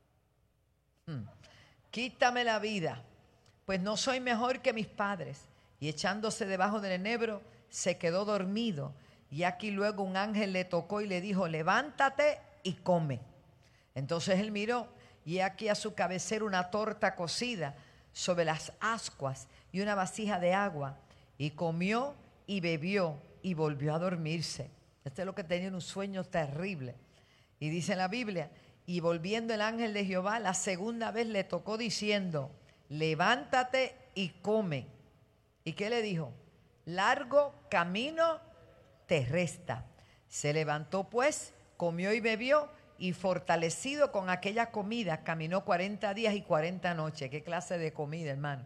Hmm. Quítame la vida, pues no soy mejor que mis padres. Y echándose debajo del enebro, se quedó dormido. Y aquí luego un ángel le tocó y le dijo, levántate y come. Entonces él miró, y aquí a su cabecera una torta cocida sobre las ascuas y una vasija de agua. Y comió y bebió y volvió a dormirse. Este es lo que tenía en un sueño terrible. Y dice en la Biblia, y volviendo el ángel de Jehová, la segunda vez le tocó diciendo, levántate y come. ¿Y qué le dijo? Largo camino te resta. Se levantó pues, comió y bebió, y fortalecido con aquella comida, caminó cuarenta días y cuarenta noches. ¿Qué clase de comida, hermano?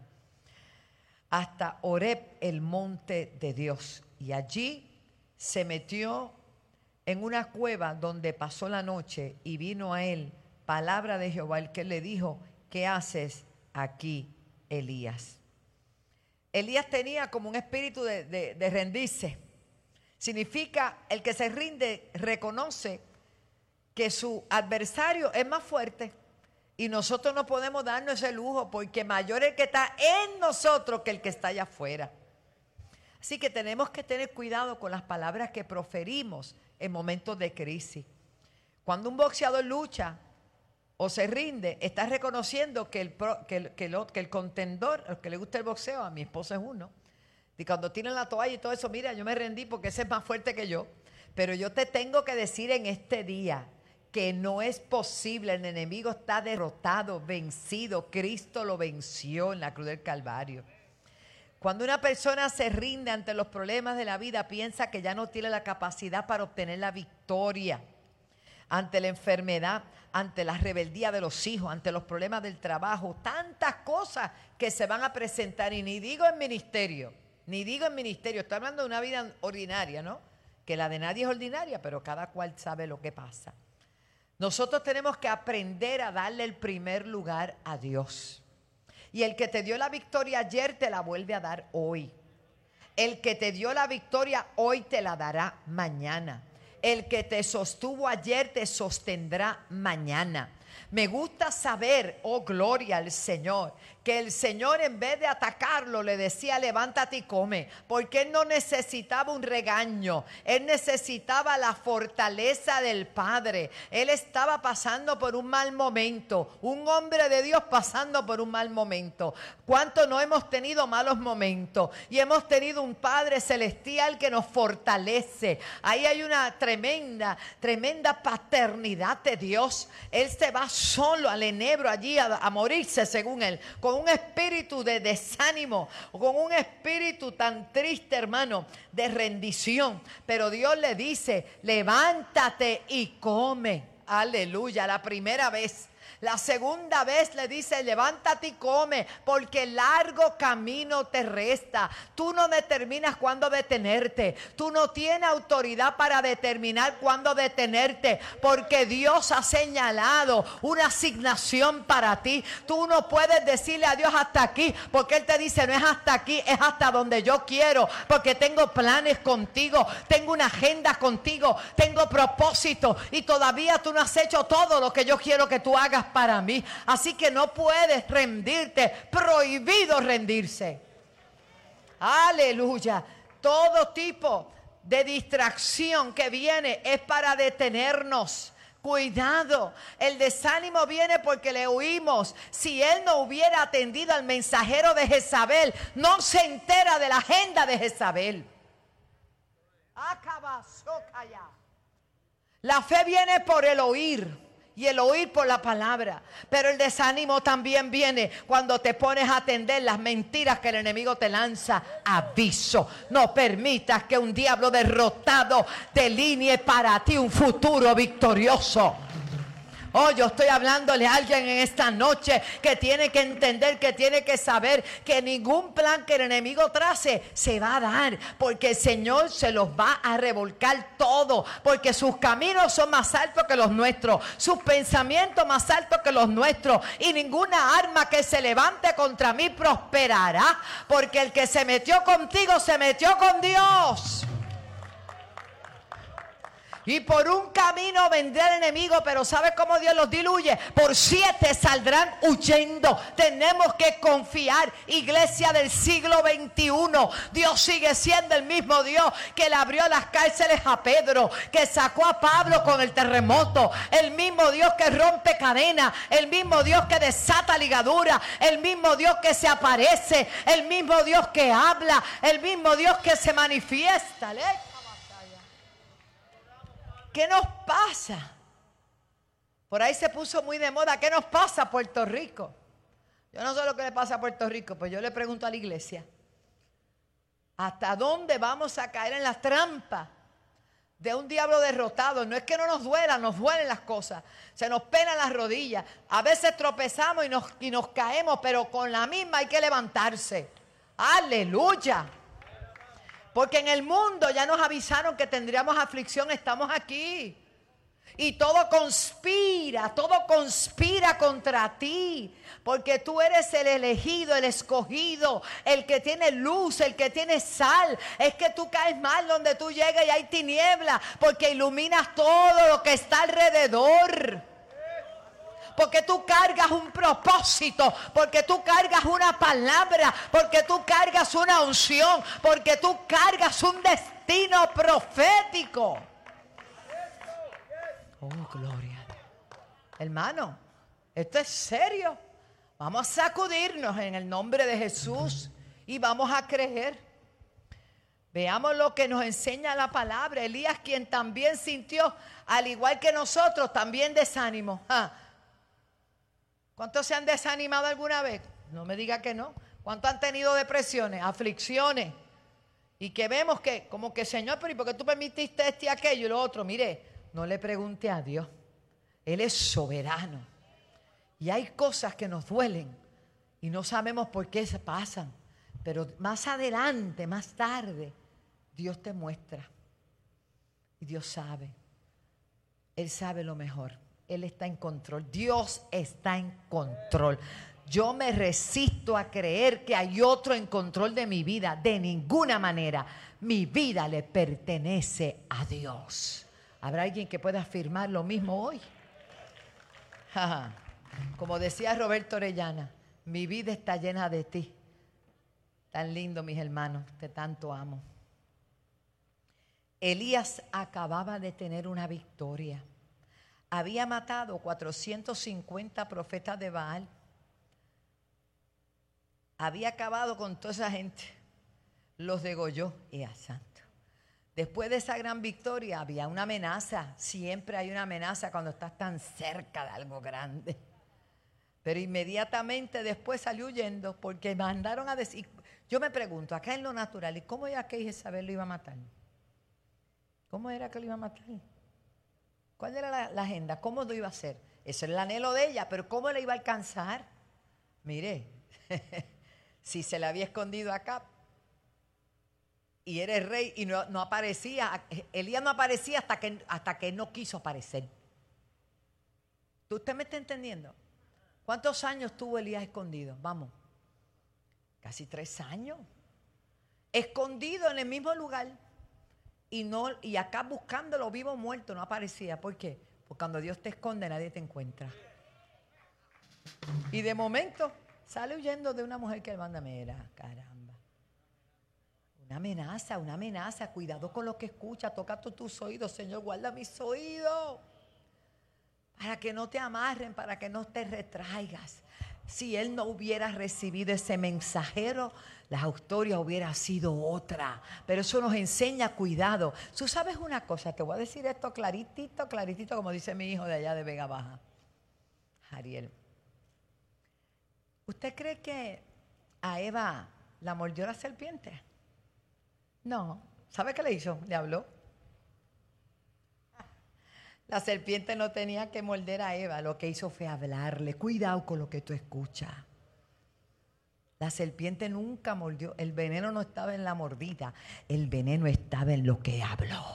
Hasta Horeb, el monte de Dios. Y allí se metió en una cueva donde pasó la noche, y vino a él palabra de Jehová, el que le dijo, ¿qué haces aquí, Elías? Elías tenía como un espíritu de, de, de rendirse. Significa, el que se rinde reconoce que su adversario es más fuerte y nosotros no podemos darnos ese lujo porque mayor es el que está en nosotros que el que está allá afuera. Así que tenemos que tener cuidado con las palabras que proferimos en momentos de crisis. Cuando un boxeador lucha o se rinde, está reconociendo que el, pro, que el, que el, que el contendor, el que le gusta el boxeo, a mi esposo es uno, y cuando tienen la toalla y todo eso, mira, yo me rendí porque ese es más fuerte que yo. Pero yo te tengo que decir en este día que no es posible, el enemigo está derrotado, vencido, Cristo lo venció en la cruz del Calvario. Cuando una persona se rinde ante los problemas de la vida, piensa que ya no tiene la capacidad para obtener la victoria ante la enfermedad, ante la rebeldía de los hijos, ante los problemas del trabajo, tantas cosas que se van a presentar, y ni digo en ministerio, ni digo en ministerio, estoy hablando de una vida ordinaria, ¿no? Que la de nadie es ordinaria, pero cada cual sabe lo que pasa. Nosotros tenemos que aprender a darle el primer lugar a Dios. Y el que te dio la victoria ayer te la vuelve a dar hoy. El que te dio la victoria hoy te la dará mañana. El que te sostuvo ayer te sostendrá mañana. Me gusta saber, oh gloria al Señor, que el Señor en vez de atacarlo le decía levántate y come, porque Él no necesitaba un regaño, Él necesitaba la fortaleza del Padre. Él estaba pasando por un mal momento, un hombre de Dios pasando por un mal momento. ¿Cuántos no hemos tenido malos momentos? Y hemos tenido un Padre celestial que nos fortalece. Ahí hay una tremenda, tremenda paternidad de Dios. Él se va solo al enebro allí a, a morirse según Él, con un espíritu de desánimo, con un espíritu tan triste, hermano, de rendición. Pero Dios le dice, levántate y come. Aleluya, la primera vez. La segunda vez le dice, levántate y come, porque largo camino te resta. Tú no determinas cuándo detenerte. Tú no tienes autoridad para determinar cuándo detenerte, porque Dios ha señalado una asignación para ti. Tú no puedes decirle a Dios hasta aquí, porque Él te dice, no es hasta aquí, es hasta donde yo quiero, porque tengo planes contigo, tengo una agenda contigo, tengo propósito, y todavía tú no has hecho todo lo que yo quiero que tú hagas para mí. Así que no puedes rendirte, prohibido rendirse. Aleluya. Todo tipo de distracción que viene es para detenernos. Cuidado, el desánimo viene porque le oímos. Si él no hubiera atendido al mensajero de Jezabel, no se entera de la agenda de Jezabel. La fe viene por el oír. Y el oír por la palabra. Pero el desánimo también viene cuando te pones a atender las mentiras que el enemigo te lanza. Aviso, no permitas que un diablo derrotado delinee para ti un futuro victorioso. Oh, yo estoy hablándole a alguien en esta noche que tiene que entender, que tiene que saber que ningún plan que el enemigo trace se va a dar, porque el Señor se los va a revolcar todo, porque sus caminos son más altos que los nuestros, sus pensamientos más altos que los nuestros, y ninguna arma que se levante contra mí prosperará, porque el que se metió contigo se metió con Dios. Y por un camino vendrá el enemigo, pero ¿sabes cómo Dios los diluye? Por siete saldrán huyendo. Tenemos que confiar, iglesia del siglo veintiuno. Dios sigue siendo el mismo Dios que le abrió las cárceles a Pedro, que sacó a Pablo con el terremoto. El mismo Dios que rompe cadenas, el mismo Dios que desata ligaduras, el mismo Dios que se aparece, el mismo Dios que habla, el mismo Dios que se manifiesta. ¿Le? ¿Qué nos pasa? Por ahí se puso muy de moda. ¿Qué nos pasa a Puerto Rico? Yo no sé lo que le pasa a Puerto Rico, pues yo le pregunto a la iglesia. ¿Hasta dónde vamos a caer en la trampa de un diablo derrotado? No es que no nos duela, nos duelen las cosas. Se nos penan las rodillas. A veces tropezamos y nos, y nos caemos, pero con la misma hay que levantarse. ¡Aleluya! Porque en el mundo ya nos avisaron que tendríamos aflicción, estamos aquí. Y todo conspira, todo conspira contra ti. Porque tú eres el elegido, el escogido, el que tiene luz, el que tiene sal. Es que tú caes mal donde tú llegas y hay tiniebla. Porque iluminas todo lo que está alrededor. Porque tú cargas un propósito, porque tú cargas una palabra, porque tú cargas una unción, porque tú cargas un destino profético. Oh, gloria. Hermano, esto es serio. Vamos a sacudirnos en el nombre de Jesús y vamos a creer. Veamos lo que nos enseña la palabra. Elías, quien también sintió, al igual que nosotros, también desánimo. ¿Ah? ¿Cuántos se han desanimado alguna vez? No me diga que no. ¿Cuántos han tenido depresiones, aflicciones? Y que vemos que, como que, Señor, pero ¿y por qué tú permitiste este y aquello y lo otro? Mire, no le pregunte a Dios. Él es soberano. Y hay cosas que nos duelen y no sabemos por qué se pasan. Pero más adelante, más tarde, Dios te muestra. Y Dios sabe. Él sabe lo mejor. Él está en control. Dios está en control. Yo me resisto a creer que hay otro en control de mi vida. De ninguna manera. Mi vida le pertenece a Dios. ¿Habrá alguien que pueda afirmar lo mismo hoy? Como decía Roberto Orellana, mi vida está llena de ti. Tan lindo, mis hermanos, te tanto amo. Elías acababa de tener una victoria. Había matado cuatrocientos cincuenta profetas de Baal. Había acabado con toda esa gente. Los degolló y a santo. Después de esa gran victoria había una amenaza. Siempre hay una amenaza cuando estás tan cerca de algo grande. Pero inmediatamente después salió huyendo porque mandaron a decir. Yo me pregunto, acá en lo natural, ¿y cómo era que Jezabel lo iba a matar? ¿Cómo era que lo iba a matar? ¿Cuál era la, la agenda? ¿Cómo lo iba a hacer? Ese es el anhelo de ella, pero ¿cómo le iba a alcanzar? Mire, si se le había escondido acá y era el rey y no, no aparecía, Elías no aparecía hasta que, hasta que no quiso aparecer. ¿Usted me está entendiendo? ¿Cuántos años tuvo Elías escondido? Vamos, casi tres años. Escondido en el mismo lugar. Y, no, y acá buscándolo vivo o muerto no aparecía. ¿Por qué? Porque cuando Dios te esconde nadie te encuentra. Y de momento sale huyendo de una mujer que le manda, mira, caramba. Una amenaza, una amenaza. Cuidado con lo que escucha. Toca tú tus oídos, Señor, guarda mis oídos. Para que no te amarren, para que no te retraigas. Si él no hubiera recibido ese mensajero, la historia hubiera sido otra. Pero eso nos enseña cuidado. Tú sabes una cosa, te voy a decir esto claritito, claritito, como dice mi hijo de allá de Vega Baja, Ariel. ¿Usted cree que a Eva la mordió la serpiente? No. ¿Sabe qué le hizo? Le habló. La serpiente no tenía que morder a Eva, lo que hizo fue hablarle. Cuidado con lo que tú escuchas. La serpiente nunca mordió, el veneno no estaba en la mordida, el veneno estaba en lo que habló.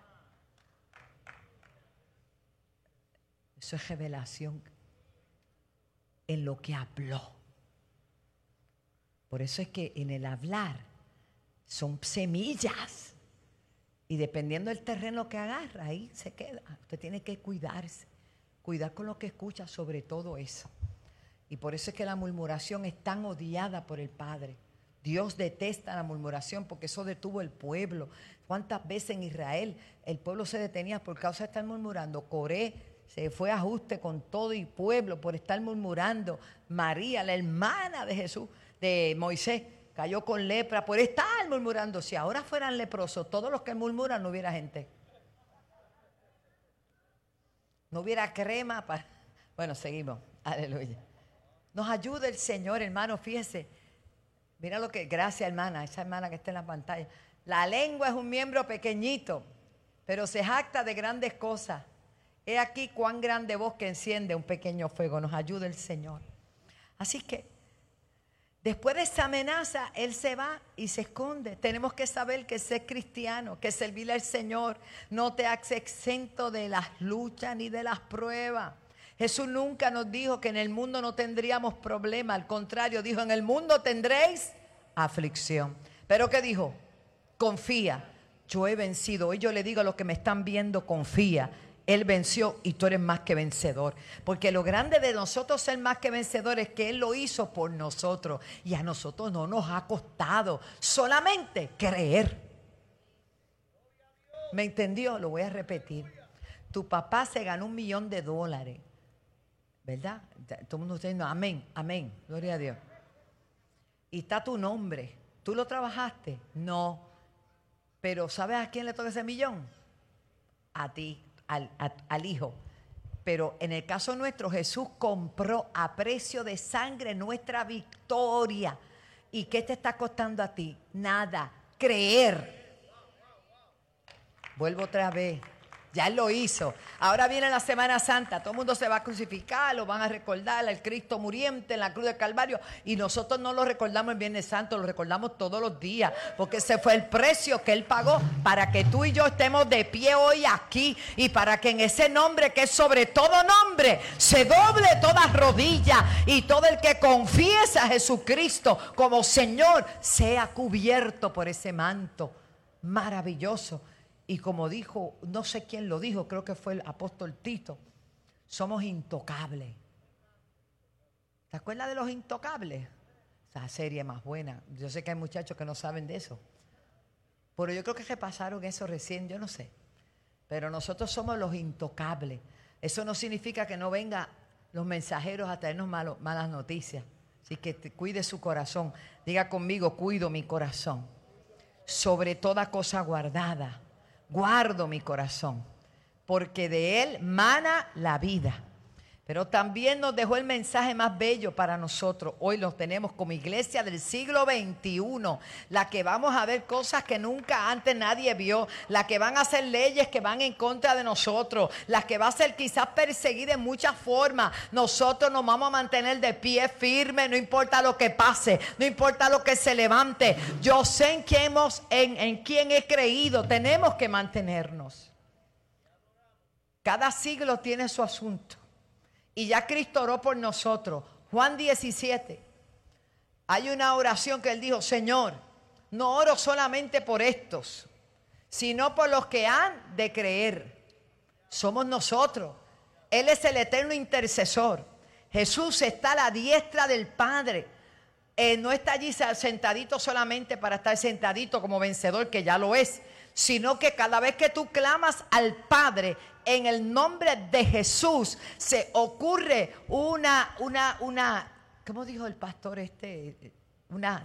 Eso es revelación, en lo que habló. Por eso es que en el hablar son semillas. Y dependiendo del terreno que agarra, ahí se queda. Usted tiene que cuidarse, cuidar con lo que escucha, sobre todo eso. Y por eso es que la murmuración es tan odiada por el Padre. Dios detesta la murmuración porque eso detuvo el pueblo. ¿Cuántas veces en Israel el pueblo se detenía por causa de estar murmurando? Coré se fue a ajuste con todo y pueblo por estar murmurando. María, la hermana de Jesús, de Moisés, cayó con lepra por estar murmurando. Si ahora fueran leprosos, todos los que murmuran, no hubiera gente. No hubiera crema para... Bueno, seguimos. Aleluya. Nos ayuda el Señor, hermano. Fíjese. Mira lo que... Gracias, hermana. Esa hermana que está en la pantalla. La lengua es un miembro pequeñito, pero se jacta de grandes cosas. He aquí cuán grande voz que enciende un pequeño fuego. Nos ayuda el Señor. Así que... Después de esa amenaza, él se va y se esconde. Tenemos que saber que ser cristiano, que servirle al Señor, no te hace exento de las luchas ni de las pruebas. Jesús nunca nos dijo que en el mundo no tendríamos problema. Al contrario, dijo, en el mundo tendréis aflicción. ¿Pero qué dijo? Confía, yo he vencido. Hoy yo le digo a los que me están viendo, confía. Él venció y tú eres más que vencedor. Porque lo grande de nosotros ser más que vencedores es que Él lo hizo por nosotros. Y a nosotros no nos ha costado solamente creer. ¿Me entendió? Lo voy a repetir. Tu papá se ganó un millón de dólares. ¿Verdad? Todo el mundo está diciendo amén, amén. Gloria a Dios. Y está tu nombre. ¿Tú lo trabajaste? No. Pero ¿sabes a quién le toca ese millón? A ti. Al, a, al hijo. Pero en el caso nuestro, Jesús compró a precio de sangre nuestra victoria. ¿Y qué te está costando a ti? Nada. Creer. Vuelvo otra vez. Ya Él lo hizo. Ahora viene la Semana Santa. Todo el mundo se va a crucificar, lo van a recordar al Cristo muriente en la cruz del Calvario. Y nosotros no lo recordamos el Viernes Santo, lo recordamos todos los días. Porque ese fue el precio que Él pagó para que tú y yo estemos de pie hoy aquí. Y para que en ese nombre que es sobre todo nombre, se doble toda rodilla. Y todo el que confiese a Jesucristo como Señor sea cubierto por ese manto maravilloso. Y como dijo, no sé quién lo dijo, creo que fue el apóstol Tito, somos intocables. ¿Te acuerdas de los intocables? Esa serie más buena. Yo sé que hay muchachos que no saben de eso. Pero yo creo que se pasaron eso recién, yo no sé. Pero nosotros somos los intocables. Eso no significa que no vengan los mensajeros a traernos malo, malas noticias. Así que te, cuide su corazón. Diga conmigo, cuido mi corazón. Sobre toda cosa guardada. Guardo mi corazón, porque de él mana la vida. Pero también nos dejó el mensaje más bello para nosotros. Hoy los tenemos como iglesia del siglo veintiuno, la que vamos a ver cosas que nunca antes nadie vio, la que van a hacer leyes que van en contra de nosotros, la que va a ser quizás perseguida en muchas formas. Nosotros nos vamos a mantener de pie firme, no importa lo que pase, no importa lo que se levante. Yo sé en quién, hemos, en, en quién he creído, tenemos que mantenernos. Cada siglo tiene su asunto. Y ya Cristo oró por nosotros. Juan diecisiete. Hay una oración que Él dijo, Señor, no oro solamente por estos, sino por los que han de creer. Somos nosotros. Él es el eterno intercesor. Jesús está a la diestra del Padre. Él no está allí sentadito solamente para estar sentadito como vencedor, que ya lo es, sino que cada vez que tú clamas al Padre en el nombre de Jesús, se ocurre una, una, una, ¿cómo dijo el pastor este? Una,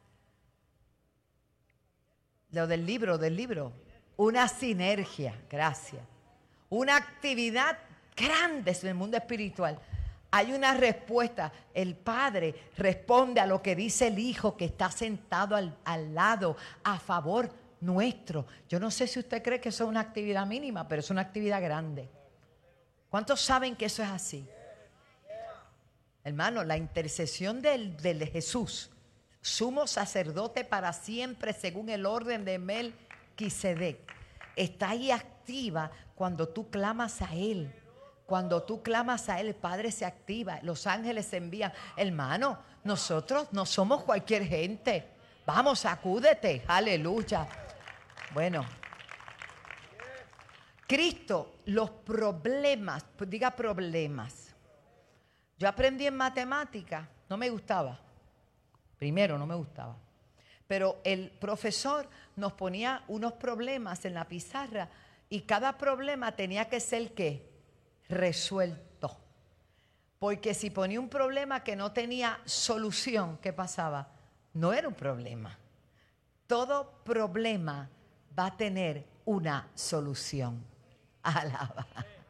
lo del libro, del libro, una sinergia, gracias. Una actividad grande en el mundo espiritual. Hay una respuesta. El Padre responde a lo que dice el Hijo que está sentado al, al lado, a favor nuestro. Yo no sé si usted cree que eso es una actividad mínima, pero es una actividad grande. ¿Cuántos saben que eso es así? Hermano, la intercesión del, del Jesús, sumo sacerdote para siempre según el orden de Melquisedec, está ahí activa cuando tú clamas a Él. Cuando tú clamas a Él, el Padre se activa, los ángeles se envían. Hermano, nosotros no somos cualquier gente. Vamos, sacúdete, aleluya. Bueno, Cristo, los problemas, diga problemas. Yo aprendí en matemática, no me gustaba. Primero no me gustaba. Pero el profesor nos ponía unos problemas en la pizarra y cada problema tenía que ser ¿qué? Resuelto. Porque si ponía un problema que no tenía solución, ¿qué pasaba? No era un problema. Todo problema va a tener una solución. Alaba.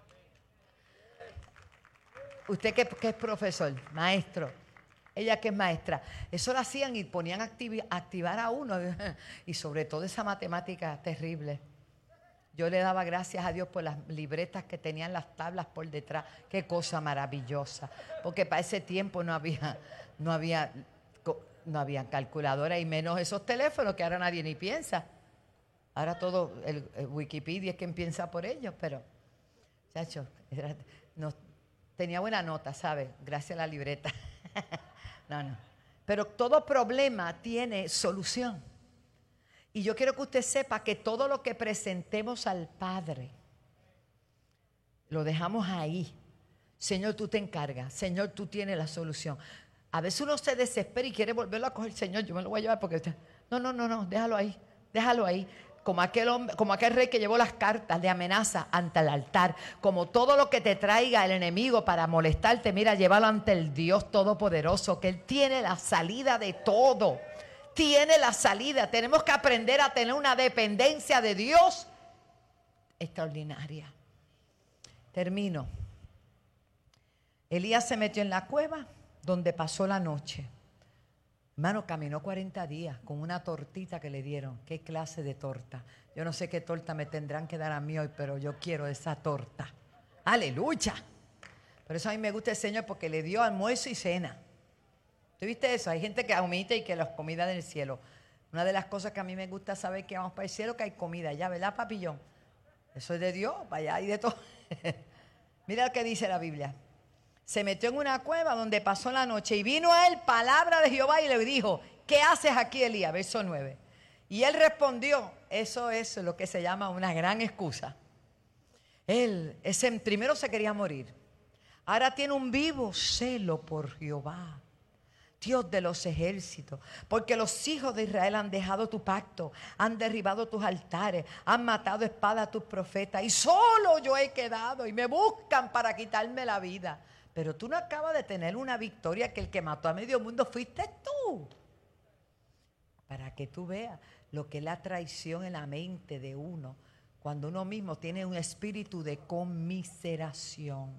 Usted que, que es profesor, maestro, ella que es maestra, eso lo hacían y ponían a activ- activar a uno y sobre todo esa matemática terrible. Yo le daba gracias a Dios por las libretas que tenían las tablas por detrás. Qué cosa maravillosa. Porque para ese tiempo no había, no había no había calculadora y menos esos teléfonos que ahora nadie ni piensa. Ahora todo, el, el Wikipedia es quien piensa por ellos, pero, chacho, era, no, tenía buena nota, ¿sabes? Gracias a la libreta. No, no. Pero todo problema tiene solución. Y yo quiero que usted sepa que todo lo que presentemos al Padre, lo dejamos ahí. Señor, tú te encargas. Señor, tú tienes la solución. A veces uno se desespera y quiere volverlo a coger. Señor, yo me lo voy a llevar porque usted... No, no, no, no, déjalo ahí. Déjalo ahí. Como aquel hombre, como aquel rey que llevó las cartas de amenaza ante el altar. Como todo lo que te traiga el enemigo para molestarte, mira, llévalo ante el Dios Todopoderoso, que Él tiene la salida de todo. Tiene la salida. Tenemos que aprender a tener una dependencia de Dios extraordinaria. Termino. Elías se metió en la cueva donde pasó la noche. Hermano, caminó cuarenta días con una tortita que le dieron. ¿Qué clase de torta? Yo no sé qué torta me tendrán que dar a mí hoy, pero yo quiero esa torta. ¡Aleluya! Por eso a mí me gusta el Señor, porque le dio almuerzo y cena. ¿Tú viste eso? Hay gente que omite y que las comidas del cielo. Una de las cosas que a mí me gusta saber que vamos para el cielo, que hay comida allá, ¿verdad, papillón? Eso es de Dios, para allá hay de todo. Mira lo que dice la Biblia. Se metió en una cueva donde pasó la noche y vino a él palabra de Jehová y le dijo, ¿qué haces aquí, Elías? Verso nueve. Y él respondió, eso es lo que se llama una gran excusa. Él, ese, primero se quería morir. Ahora tiene un vivo celo por Jehová, Dios de los ejércitos, porque los hijos de Israel han dejado tu pacto, han derribado tus altares, han matado a espada a tus profetas y solo yo he quedado y me buscan para quitarme la vida. Pero tú no acabas de tener una victoria, que el que mató a medio mundo fuiste tú. Para que tú veas lo que es la traición en la mente de uno, cuando uno mismo tiene un espíritu de conmiseración.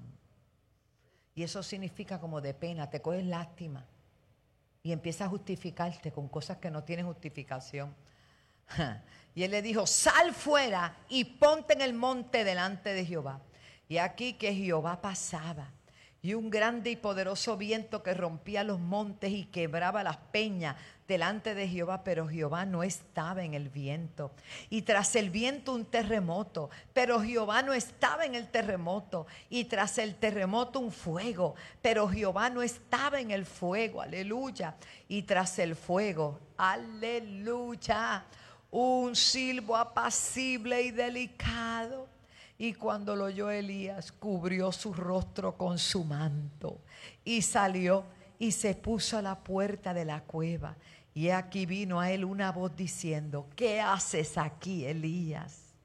Y eso significa como de pena, te coges lástima y empiezas a justificarte con cosas que no tienen justificación. Y él le dijo, sal fuera y ponte en el monte delante de Jehová. Y aquí que Jehová pasaba. Y un grande y poderoso viento que rompía los montes y quebraba las peñas delante de Jehová, pero Jehová no estaba en el viento. Y tras el viento un terremoto, pero Jehová no estaba en el terremoto. Y tras el terremoto un fuego, pero Jehová no estaba en el fuego. Aleluya. Y tras el fuego, aleluya, un silbo apacible y delicado. Y cuando lo oyó Elías, cubrió su rostro con su manto y salió y se puso a la puerta de la cueva. Y aquí vino a él una voz diciendo, ¿qué haces aquí, Elías?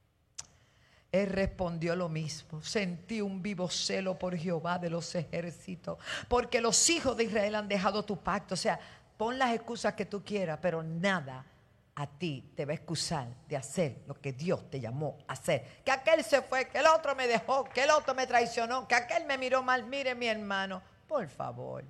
Él respondió lo mismo, sentí un vivo celo por Jehová de los ejércitos, porque los hijos de Israel han dejado tu pacto. O sea, pon las excusas que tú quieras, pero nada a ti te va a excusar de hacer lo que Dios te llamó a hacer. Que aquel se fue, que el otro me dejó, que el otro me traicionó, que aquel me miró mal. Mire, mi hermano, por favor.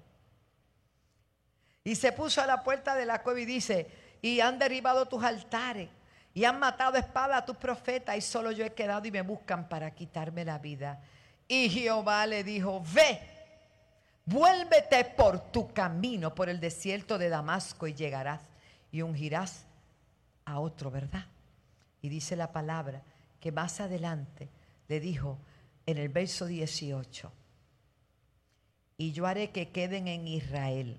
Y se puso a la puerta de la cueva y dice, y han derribado tus altares y han matado a espada a tus profetas y solo yo he quedado y me buscan para quitarme la vida. Y Jehová le dijo, ve, vuélvete por tu camino, por el desierto de Damasco y llegarás y ungirás a otro, ¿verdad? Y dice la palabra que más adelante le dijo en el verso dieciocho, y yo haré que queden en Israel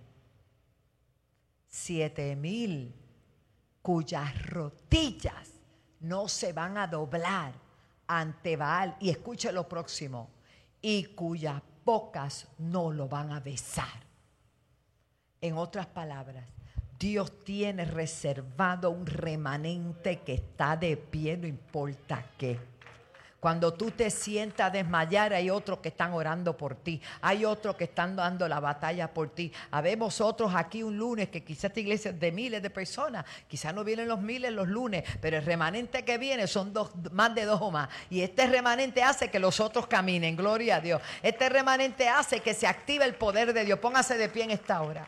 siete mil cuyas rodillas no se van a doblar ante Baal, y escuche lo próximo, y cuyas bocas no lo van a besar. En otras palabras, Dios tiene reservado un remanente que está de pie, no importa qué. Cuando tú te sientas a desmayar, hay otros que están orando por ti. Hay otros que están dando la batalla por ti. Habemos otros aquí un lunes, que quizás esta iglesia es de miles de personas. Quizás no vienen los miles los lunes, pero el remanente que viene son dos, más de dos o más. Y este remanente hace que los otros caminen. Gloria a Dios. Este remanente hace que se active el poder de Dios. Póngase de pie en esta hora.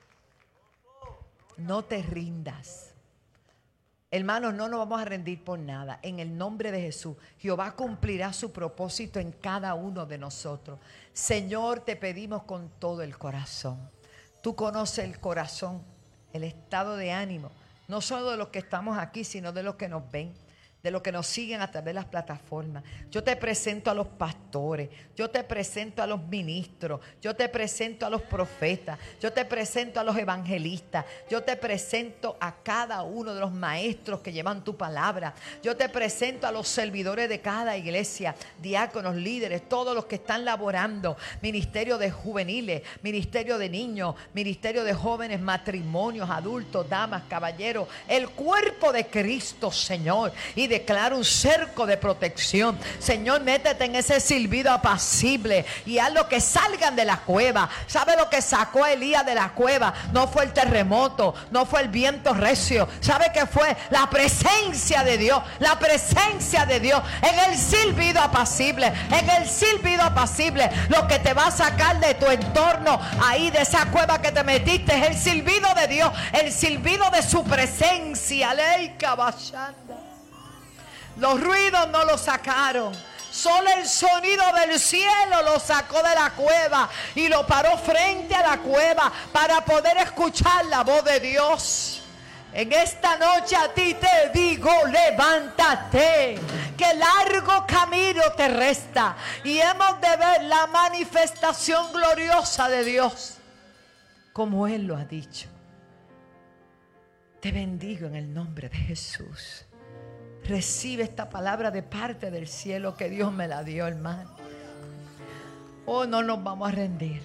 No te rindas. Hermanos, no nos vamos a rendir por nada. En el nombre de Jesús, Jehová cumplirá su propósito en cada uno de nosotros. Señor, te pedimos con todo el corazón. Tú conoces el corazón el estado de ánimo, no solo de los que estamos aquí, sino de los que nos ven, de los que nos siguen a través de las plataformas. Yo te presento a los pastores, yo te presento a los ministros, yo te presento a los profetas, yo te presento a los evangelistas, yo te presento a cada uno de los maestros que llevan tu palabra, yo te presento a los servidores de cada iglesia, diáconos, líderes, todos los que están laborando, ministerio de juveniles, ministerio de niños, ministerio de jóvenes, matrimonios, adultos, damas, caballeros, el cuerpo de Cristo, Señor, y declaro un cerco de protección. Señor, métete en ese silbido apacible y haz lo que salgan de la cueva. ¿Sabe lo que sacó a Elías de la cueva? No fue el terremoto, no fue el viento recio. ¿Sabe qué fue? La presencia de Dios, la presencia de Dios en el silbido apacible, en el silbido apacible. Lo que te va a sacar de tu entorno, ahí de esa cueva que te metiste, es el silbido de Dios, el silbido de su presencia. Ley caballanda. Los ruidos no lo sacaron. Solo el sonido del cielo lo sacó de la cueva y lo paró frente a la cueva para poder escuchar la voz de Dios. En esta noche a ti te digo, levántate, que largo camino te resta y hemos de ver la manifestación gloriosa de Dios, como Él lo ha dicho. Te bendigo en el nombre de Jesús. Recibe esta palabra de parte del cielo que Dios me la dio, hermano. Oh, no nos vamos a rendir.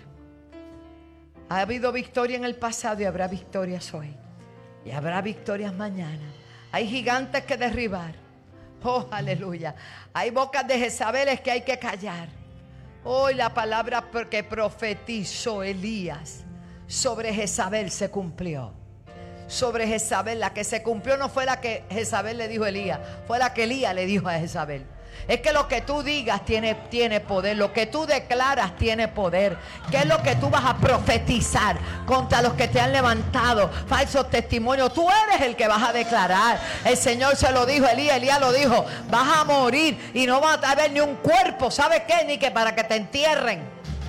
Ha habido victoria en el pasado y habrá victorias hoy. Y habrá victorias mañana. Hay gigantes que derribar. Oh, aleluya. Hay bocas de Jezabeles que hay que callar. Hoy la palabra que profetizó Elías sobre Jezabel se cumplió. Sobre Jezabel, la que se cumplió no fue la que Jezabel le dijo a Elías, fue la que Elías le dijo a Jezabel. Es que lo que tú digas tiene, tiene poder, lo que tú declaras tiene poder. ¿Qué es lo que tú vas a profetizar contra los que te han levantado falsos testimonios? Tú eres el que vas a declarar. El Señor se lo dijo a Elías, Elías lo dijo, vas a morir y no va a haber ni un cuerpo, ¿sabes qué? Ni que para que te entierren.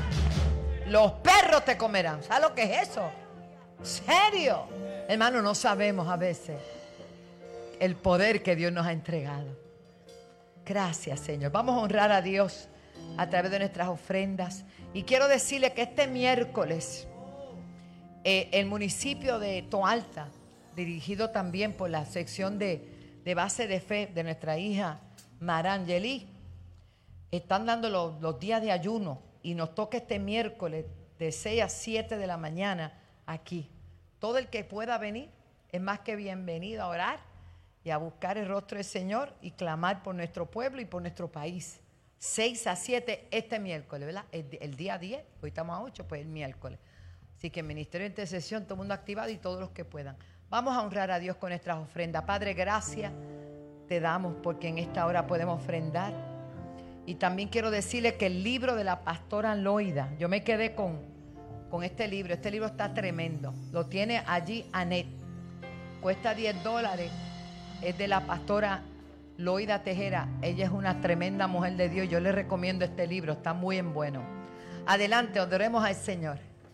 Los perros te comerán. ¿Sabes lo que es eso? ¿Serio? Hermano, no sabemos a veces el poder que Dios nos ha entregado. Gracias, Señor. Vamos a honrar a Dios a través de nuestras ofrendas. Y quiero decirle que este miércoles eh, el municipio de Toalta, dirigido también por la sección de, de base de fe de nuestra hija Marangeli, están dando los, los días de ayuno y nos toca este miércoles de seis a siete de la mañana aquí. Todo el que pueda venir es más que bienvenido a orar y a buscar el rostro del Señor y clamar por nuestro pueblo y por nuestro país. seis a siete este miércoles, ¿verdad? El, el día diez, hoy estamos a ocho, pues el miércoles. Así que el Ministerio de Intercesión, todo el mundo activado y todos los que puedan. Vamos a honrar a Dios con nuestras ofrendas. Padre, gracias te damos porque en esta hora podemos ofrendar. Y también quiero decirle que el libro de la pastora Loida, yo me quedé con... con este libro, este libro está tremendo, lo tiene allí Anet, cuesta diez dólares, es de la pastora Loida Tejera, ella es una tremenda mujer de Dios, yo le recomiendo este libro, está muy en bueno. Adelante, adoremos al Señor.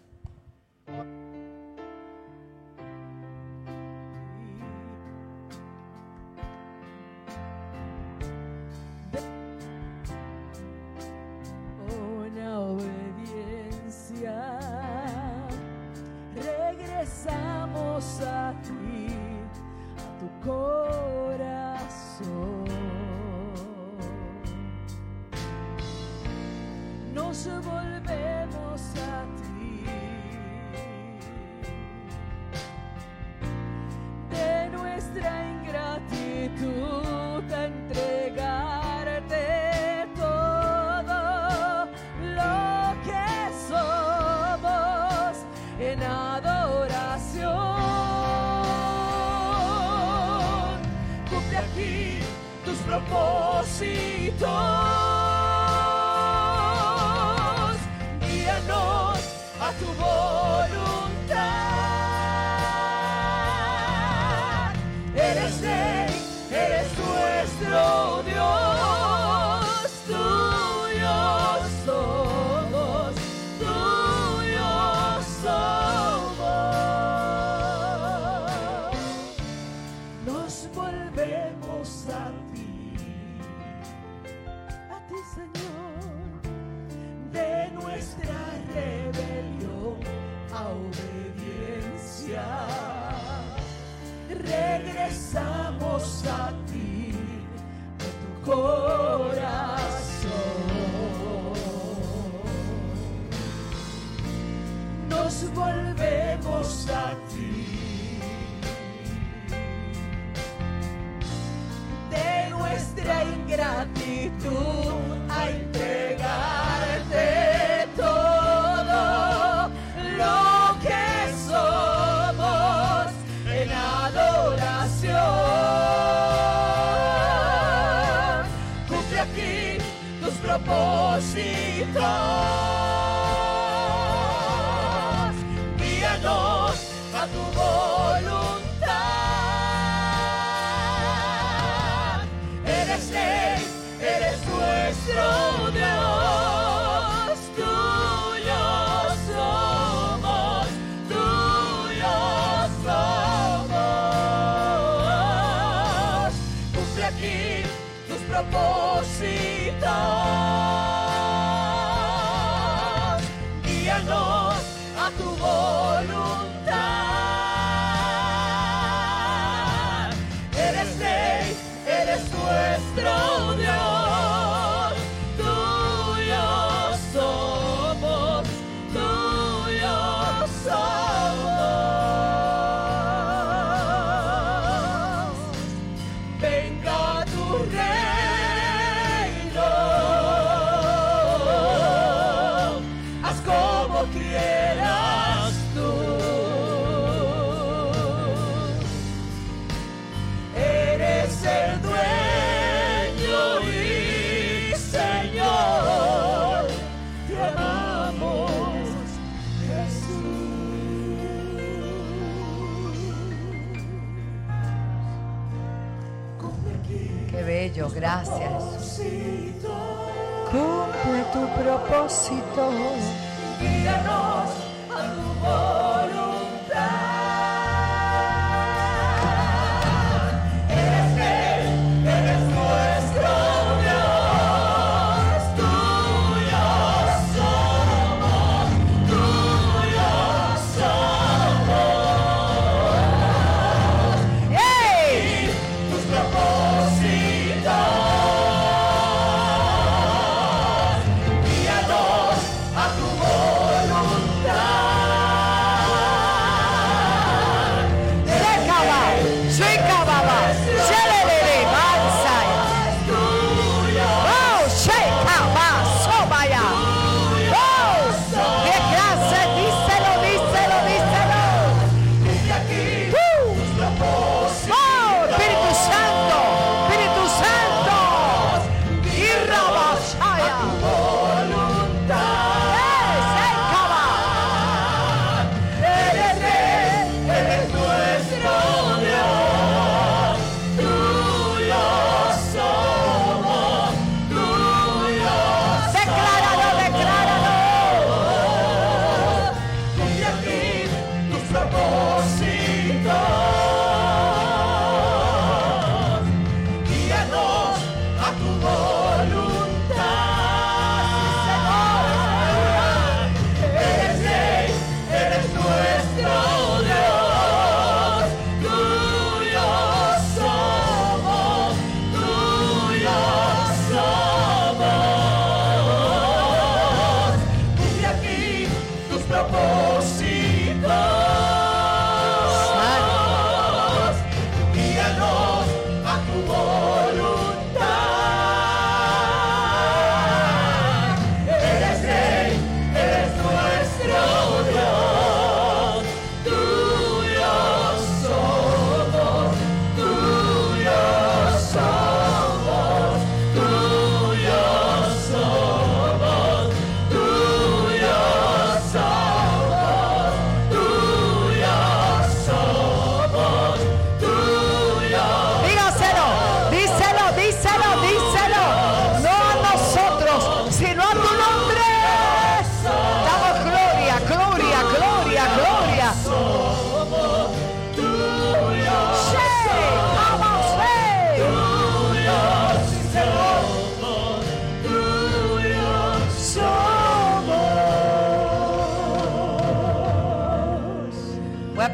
Una obediencia, regresamos a ti, a tu corazón. Nos volvemos a ti, de nuestra ingratitud a entregarte todo lo que somos en adoración. Cumple aquí tus propósitos. A tu voluntad, eres Rey, eres nuestro Dios, tuyos somos, tuyos somos. nuestra rebelión a obediencia. Regresamos a ti con tu corazón. Nos volvemos a ti. De nuestra ingratitud a entregarte todo lo que somos en adoración. Cumple aquí tus propósitos. Guíanos a tu voluntad. Eres Rey, eres nuestro Dios. Tuyos somos, tuyos somos. Cumple aquí tus propósitos. Guíanos a tu voluntad. Eres Rey, eres nuestro Dios. Tuyos somos, tuyos somos. Venga tu reino, haz como quieras tú. Eres el dueño y Señor, te amamos, Jesús. Cumple aquí Qué bello, gracias. propósito. Cumple tu propósito. Guíanos a tu voluntad. Eres Rey, eres nuestro Dios. Tuyos somos, tuyos somos. ¡Hey! Tus propósitos. Guíanos a tu voluntad.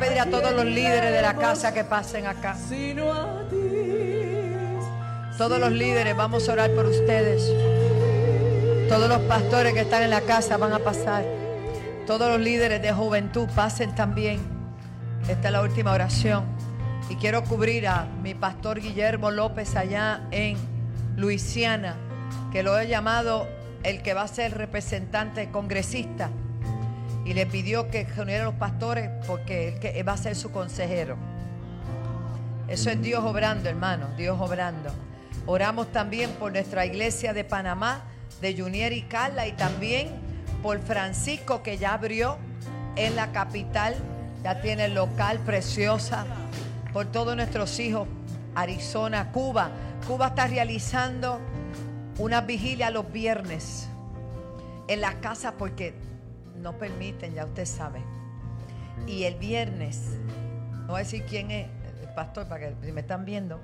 pedir a todos los líderes de la casa que pasen acá. Sino a ti. Todos los líderes, vamos a orar por ustedes. Todos los pastores que están en la casa van a pasar. Todos los líderes de juventud pasen también. Esta es la última oración. Y quiero cubrir a mi pastor Guillermo López allá en Luisiana, que lo he llamado el que va a ser representante congresista. Y le pidió que reuniera a los pastores porque él que va a ser su consejero. Eso es Dios obrando, hermano, Dios obrando. Oramos también por nuestra iglesia de Panamá, de Junier y Carla, y también por Francisco, que ya abrió en la capital, ya tiene el local preciosa. Por todos nuestros hijos, Arizona, Cuba. Cuba está realizando una vigilia los viernes en las casas porque no permiten, ya usted sabe. Y el viernes, no voy a decir quién es el pastor para que si me están viendo,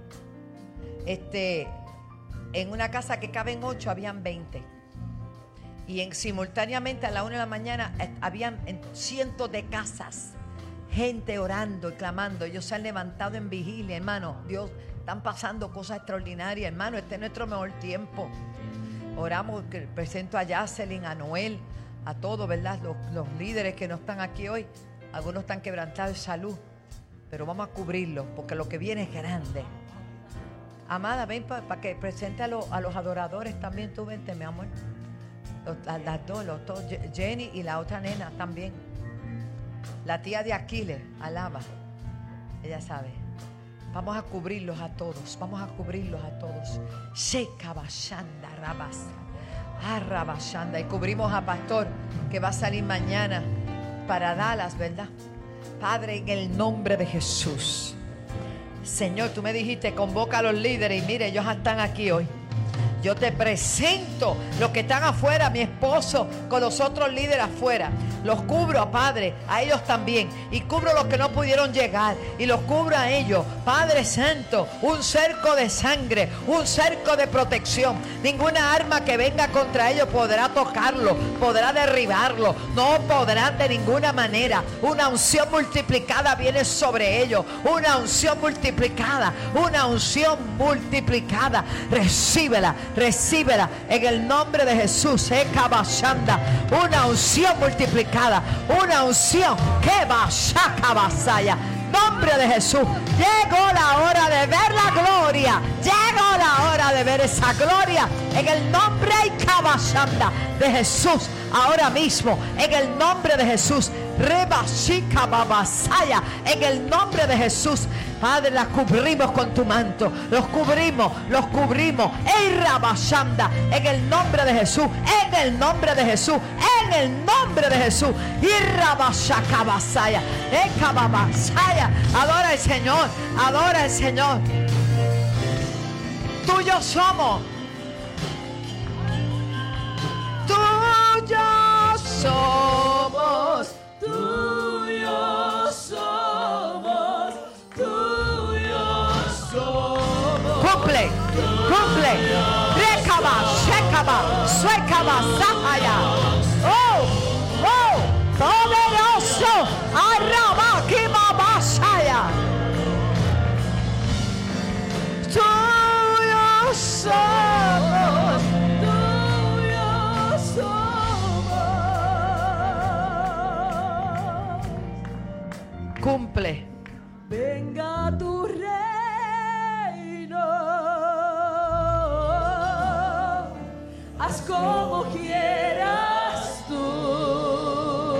este, en una casa que caben ocho habían veinte. Y en, simultáneamente a la una de la mañana eh, habían en cientos de casas, gente orando y clamando. Ellos se han levantado en vigilia, hermano. Dios, están pasando cosas extraordinarias, hermano. Este es nuestro mejor tiempo. Oramos, que presento a Yacelin, a Noel, a todos, ¿verdad? Los, los líderes que no están aquí hoy. Algunos están quebrantados de salud, pero vamos a cubrirlos porque lo que viene es grande. Amada, ven para pa que presente a, lo, a los adoradores también. Tú vente, mi amor. Los, las, las dos, los dos, Jenny y la otra nena también. La tía de Aquiles, alaba. Ella sabe. Vamos a cubrirlos a todos. Vamos a cubrirlos a todos. Sheka bashanda rabasa. Ah, rabashanda. Y cubrimos a Pastor que va a salir mañana para Dallas, ¿verdad? Padre, en el nombre de Jesús. Señor, tú me dijiste, convoca a los líderes. Y mire, ellos están aquí hoy. Yo te presento los que están afuera, mi esposo, con los otros líderes afuera. Los cubro, Padre, a ellos también. Y cubro a los que no pudieron llegar. Y los cubro a ellos. Padre Santo, un cerco de sangre, un cerco de protección. Ninguna arma que venga contra ellos podrá tocarlo, podrá derribarlo. No podrán de ninguna manera. Una unción multiplicada viene sobre ellos. Una unción multiplicada. Una unción multiplicada. Recíbela. Recíbela en el nombre de Jesús. Una unción multiplicada, una unción que va a basaya. Nombre de Jesús. Llegó la hora de ver la gloria. Llegó la hora de ver esa gloria en el nombre de Jesús. Ahora mismo, en el nombre de Jesús. Rebashika babasaya. En el nombre de Jesús. Padre, las cubrimos con tu manto. Los cubrimos, los cubrimos. En Rabashanda. En el nombre de Jesús. En el nombre de Jesús. En el nombre de Jesús. Y Rabashaka basaya. Ekababasaya. Adora al Señor. Adora al Señor. Tuyos somos. Tuyos somos. Tuyos somos, tuyos somos. Cumple, cumple. Recaba, shekaba, suekaba, sahaya. Oh, oh, poderoso. Arraba, kibabashaya. Tuyos somos. Tuyos somos. Cumple. Venga tu reino, haz como quieras tú.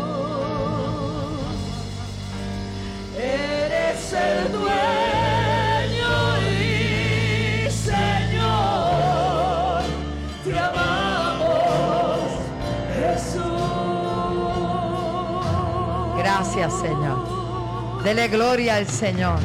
Eres el dueño y Señor, te amamos, Jesús. Gracias, Señor. Dele gloria al Señor.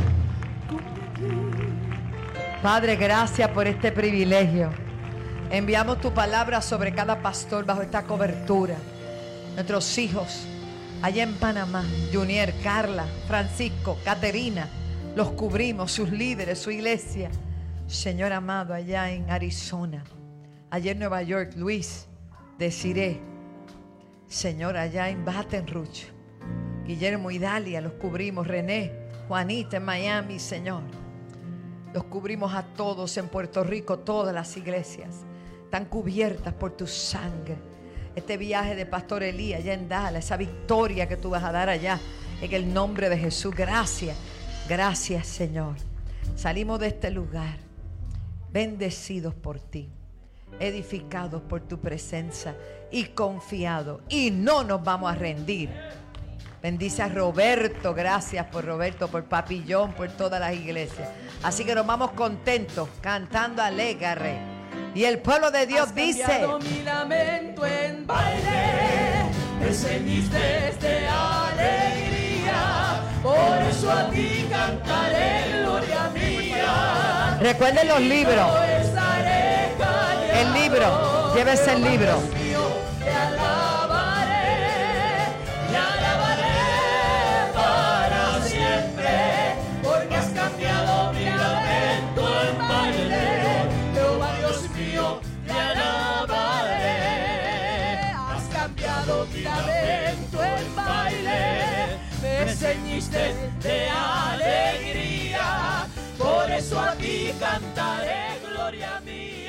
Padre, gracias por este privilegio. Enviamos tu palabra sobre cada pastor bajo esta cobertura. Nuestros hijos allá en Panamá, Junier, Carla, Francisco, Caterina, los cubrimos, sus líderes, su iglesia. Señor amado, allá en Arizona, allá en Nueva York, Luis, Desiree. Señor, allá en Baton Rouge. Guillermo y Dalia los cubrimos, René, Juanita en Miami, Señor. Los cubrimos a todos en Puerto Rico, todas las iglesias están cubiertas por tu sangre. Este viaje de Pastor Elías allá en Dallas, esa victoria que tú vas a dar allá, en el nombre de Jesús. Gracias, gracias, Señor. Salimos de este lugar bendecidos por ti, edificados por tu presencia y confiados, y no nos vamos a rendir. Bendice a Roberto, gracias por Roberto, por Papillón, por todas las iglesias. Así que nos vamos contentos, cantando alegre. Y el pueblo de Dios Has dice: cambiado mi lamento en baile, me ceñiste de alegría, por eso a ti cantaré gloria mía. Recuerden los libros. No estaré callado. El libro, llévese el libro. Dios mío, te alabaré, te alabaré para siempre, porque has cambiado mi lamento en baile. Jehová Dios mío, te alabaré. Has cambiado mi lamento en baile, me ceñiste de alegría, por eso a ti cantaré gloria mía.